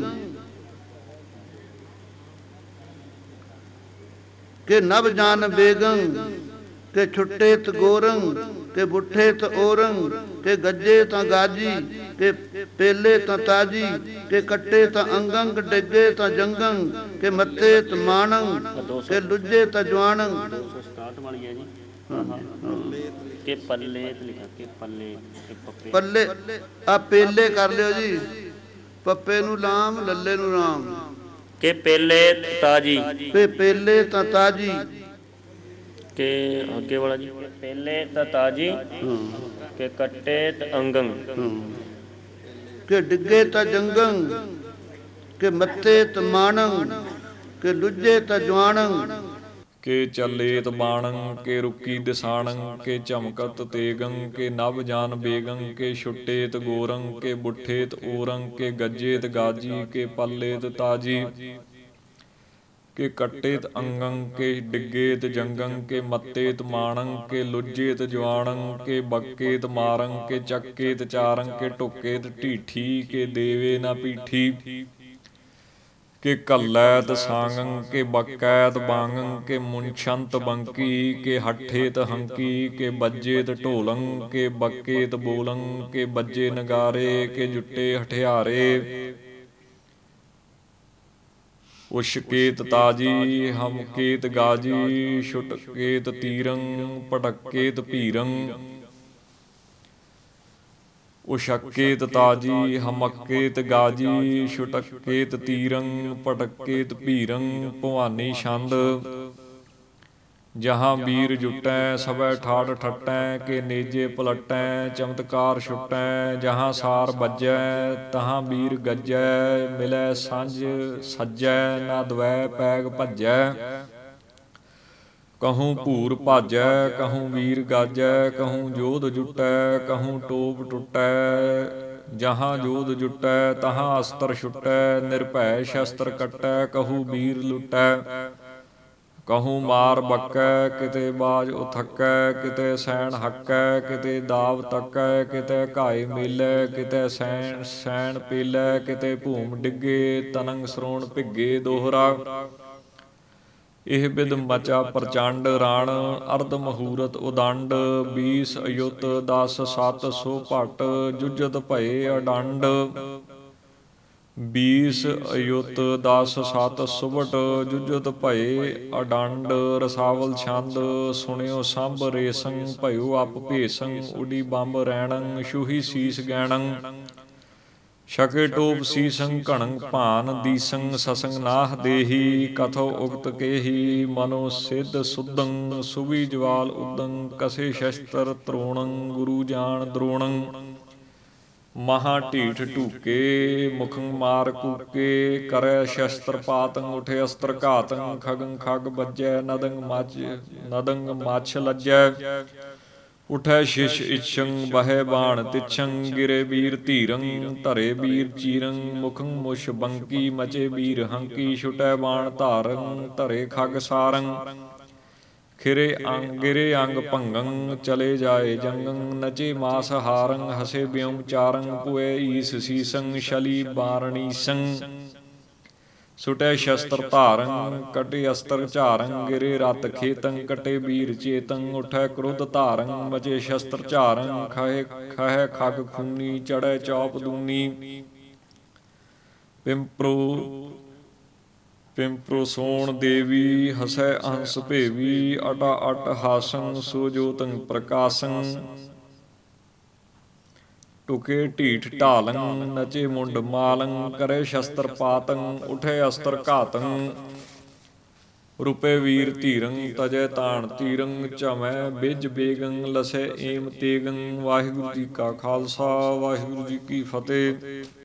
Speaker 2: ਕਿ ਨਭ ਜਾਨ ਬੇਗੰ ਕਿ ਛੁੱਟੇਤ ਗੋਰੰ ਕਿ ਬੁੱਠੇਤ ਔਰੰ ਕਿ ਗੱਜੇ ਤਾਂ ਗਾਜੀ ਕਿ ਪੇਲੇ ਤਾਂ ਤਾਜੀ ਕਿ ਕੱਟੇ ਤਾਂ ਅੰਗੰਗ ਡਿੱਗੇ ਤਾਂ ਜੰਗੰ ਕਿ ਮੱਤੇ ਤਾਂ ਮਾਣੰ ਕਿ ਲੁੱਜੇ ਤਾਂ ਜਵਾਨੰ
Speaker 1: 267 ਵਾਲੀ ਹੈ ਜੀ ਕਿ ਪੱਲੇ ਲਿਖਾ ਕੇ ਪੱਲੇ
Speaker 2: ਪੱਲੇ ਆ ਪੇਲੇ ਕਰ ਲਿਓ ਜੀ ਪੱਪੇ ਨੂੰ ਲਾਮ ਲੱਲੇ ਨੂੰ ਰਾਮ
Speaker 1: ਕਿ ਪੇਲੇ ਤਾਜੀ
Speaker 2: ਪੇਲੇ ਤਾਂ ਤਾਜੀ
Speaker 1: ਕਿ ਅੱਗੇ ਵਾਲਾ ਜੀ ਪੇਲੇ ਤਾਂ ਤਾਜੀ ਕਿ ਕੱਟੇ ਤੇ ਅੰਗੰ
Speaker 2: ਕਿ ਡਿੱਗੇ ਤਾਂ ਜੰਗੰ ਕਿ ਮੱਤੇ ਤਾਂ ਮਾਣੰ ਕਿ ਲੁੱਜੇ ਤਾਂ ਜਵਾਨੰ
Speaker 4: ਕੇ ਚੱਲੇਤ ਬਾਣੰ ਕੇ ਰੁਕੀ ਦਿਸਾਣੰ ਕੇ ਝਮਕਤ ਤੇਗੰ ਕੇ ਨਭ ਜਾਨ ਬੇਗੰ ਕੇ ਛੁੱਟੇਤ ਗੋਰੰ ਕੇ ਬੁੱਠੇਤ ਔਰੰ ਕੇ ਗੱਜੇਤ ਗਾਜੀ ਕੇ ਪੱਲੇਤ ਤਾਜੀ ਕੇ ਕੱਟੇਤ ਅੰਗੰ ਕੇ ਡਿੱਗੇਤ ਜੰਗੰ ਕੇ ਮੱਤੇਤ ਮਾਣੰ ਕੇ ਲੁੱਜੇਤ ਜਵਾਣੰ ਕੇ ਬੱਕੇਤ ਮਾਰੰ ਕੇ ਚੱਕੇਤ ਚਾਰੰ ਕੇ ਟੁੱਕੇਤ ਢੀਠੀ ਕੇ ਦੇਵੇ ਨਾ ਪੀਠੀ ਕਿ ਕੱਲੈਤ ਸਾਂਗੰ ਕੇ ਬਕੈਤ ਬਾਂਗੰ ਕੇ ਮੁੰਛੰਤ ਬੰਕੀ ਕੇ ਹੱਠੇਤ ਹੰਕੀ ਕੇ ਬੱਜੇਤ ਢੋਲੰ ਕੇ ਬੱਕੇਤ ਬੋਲੰ ਕੇ ਬੱਜੇ ਨਗਾਰੇ ਕੇ ਜੁੱਟੇ ਹਠਿਆਰੇ ਉਸ਼ਕੇਤ ਤਾਜੀ ਹਮਕੇਤ ਗਾਜੀ ਛੁਟਕੇਤ ਤੀਰੰ ਪਟਕੇਤ ਭੀਰੰ ਉਸ਼ਕੇਤ ਤਾਜੀ ਹਮਕੇਤ ਗਾਜੀ ਛੁਟਕੇਤ ਤੀਰੰ ਪਟਕੇਤ ਭੀਰੰ ਭਵਾਨੀ ਛੰਦ ਜਹਾਂ ਵੀਰ ਜੁਟੈ ਸਭੈ ਠਾੜ ਠੱਟੈ ਕੇ ਨੇਜੇ ਪਲਟੈ ਚਮਤਕਾਰ ਛੁਟੈ ਜਹਾਂ ਸਾਰ ਬੱਜੈ ਤਹਾਂ ਵੀਰ ਗੱਜੈ ਮਿਲੈ ਸਾਂਝ ਸੱਜੈ ਨਾ ਦਵੈ ਪੈਗ ਭੱਜੈ ਕਹੂੰ ਭੂਰ ਭਾਜੈ ਕਹੂੰ ਵੀਰ ਗਾਜੈ ਕਹੂੰ ਜੋਧ ਜੁਟੈ ਕਹੂੰ ਟੋਪ ਟੁੱਟੈ ਜਹਾਂ ਜੋਧ ਜੁਟੈ ਤਹਾਂ ਅਸਤਰ ਛੁਟੈ ਨਿਰਭੈ ਸ਼ਸਤਰ ਕੱਟੈ ਕਹੂੰ ਵੀਰ ਲੁਟੈ ਕਹੂੰ ਮਾਰ ਬੱਕੈ, ਕਿਤੇ ਬਾਜ ਉਥੱਕੈ, ਕਿਤੇ ਸੈਣ ਹੱਕੈ, ਕਿਤੇ ਦਾਵ ਤੱਕੈ, ਕਿਤੇ ਘਾਇ ਮੇਲੈ, ਕਿਤੇ ਸੈਣ ਪੀਲੈ, ਕਿਤੇ ਭੂਮ ਡਿੱਗੇ, ਤਨੰਗ ਸਰੋਣ ਭਿੱਗੇ ਦੋਹਰਾ। ਇਹ ਬਿਦ ਮਚਾ ਪ੍ਰਚੰਡ ਰਾਣ, ਅਰਧ ਮਹੂਰਤ ਉਦੰਡ, 20 ਅਯੁੱਤ 10 7 ਸੋ ਭਟ, ਜੁਜਤ ਭਏ ਅਡੰਡ। 20 ਅਯੁੱਤ 10 7 ਸੁਭਟ, ਜੁਜਤ ਭਏ ਅਡੰਡ। ਰਸਾਵਲ ਛੰਦ ਸੁਣਿਓ ਸੰਭ ਰੇਸੰ, ਭਇਓ ਅਪ ਭੇਸੰ, ਉਡੀ ਬੰਬ ਰੈਣੰ, ਛੂਹੀ ਸੀਸ ਗੈਣੰ। ਛਕੇ ਟੋਪ ਸੀਸੰ ਘਣੰ ਭਾਨ, ਦੀਸੰ ਸਸੰਗ ਨਾਹ ਦੇਹੀ, ਕਥੋ ਉਕਤ ਕੇਹੀ, ਮਨੋ ਸਿੱਧ ਸੁਦੰ, ਸੁਵੀ ਜਵਾਲ ਉਦੰ, ਕਸੇ ਸ਼ਸਤਰ ਤਰੋਣੰ, ਗੁਰੂ ਜਾਣ ਦਰੋਣੰ। ਮਹਾ ਢੀਠ ਢੂਕੇ, ਮੁਖੰ ਮਾਰ ਕੂਕੇ, ਕਰੈ ਸ਼ਸਤਰ ਪਾਤੰ, ਉਠੇ ਅਸਤਰ ਘਾਤੰ, ਖਗੰ ਖਗ ਬੱਜੈ, ਨਦੰਗ ਮਛ ਲੱਜੈ। ਉਠੈ ਸ਼ਿਸ਼ ਇਛੰ, ਬਹੈ ਬਾਣ ਤਿਛੰ, ਗਿਰੇ ਬੀਰ ਧੀਰੰ, ਧਰੇ ਬੀਰ ਚੀਰੰ, ਮੁਖੰ ਮੁਛ ਬੰਕੀ, ਮਚੇ ਬੀਰ ਹੰਕੀ, ਛੁਟੈ ਬਾਣ ਧਾਰੰ, ਧਰੇ ਖਗ ਸਾਰੰ। ਗਿਰੇ ਅੰਗ ਭੰਗੰ, ਚਲੇ ਜਾਏ ਜੰਗੰ, ਨਚੇ ਮਾਸ ਹਾਰੰ, ਹਸੇ ਬਿਉਮ ਚਾਰੰ, ਪੁਏ ਈਸ ਸੀਸੰ, ਛਲੀ ਬਾਰਣੀਸੰ। ਸੁਟੈ ਸ਼ਸਤਰ ਧਾਰੰ, ਕਟੇ ਅਸਤਰ ਝਾਰੰ, ਗਿਰੇ ਰਤ ਖੇਤੰ, ਕਟੇ ਬੀਰ ਚੇਤੰ, ਉਠੈ ਕ੍ਰੋਧ ਧਾਰੰ, ਮਚੇ ਸ਼ਸਤਰ ਝਾਰੰ, ਖਹੈ ਖਗ ਖੂਨੀ, ਚੜੈ ਚੌਪ ਦੂਨੀ। ਪਿੰਪਰੋ ਸੋਣ ਦੇਵੀ, ਹਸੈ ਅੰਸ ਭੇਵੀ, ਅਟਾ ਅਟ ਹਾਸੰ, ਸੋ ਜੋਤੰ ਪ੍ਰਕਾਸੰ। ਟੁਕੇ ਢੀਠ ਢਾਲੰ, ਨਚੇ ਮੁੰਡ ਮਾਲੰ, ਕਰੇ ਸ਼ਸਤਰ ਪਾਤੰ, ਉਠੇ ਅਸਤਰ ਘਾਤੰ। ਰੁਪੇ ਵੀਰ ਧੀਰੰ, ਤਜੈ ਤਾਣ ਤੀਰੰ, ਝਮੈ ਬਿਜ ਬੇਗੰ, ਲਸੈ ਏਮ ਤੇਗੰ। ਵਾਹਿਗੁਰੂ ਜੀ ਕਾ ਖਾਲਸਾ, ਵਾਹਿਗੁਰੂ ਜੀ ਕੀ ਫਤਿਹ।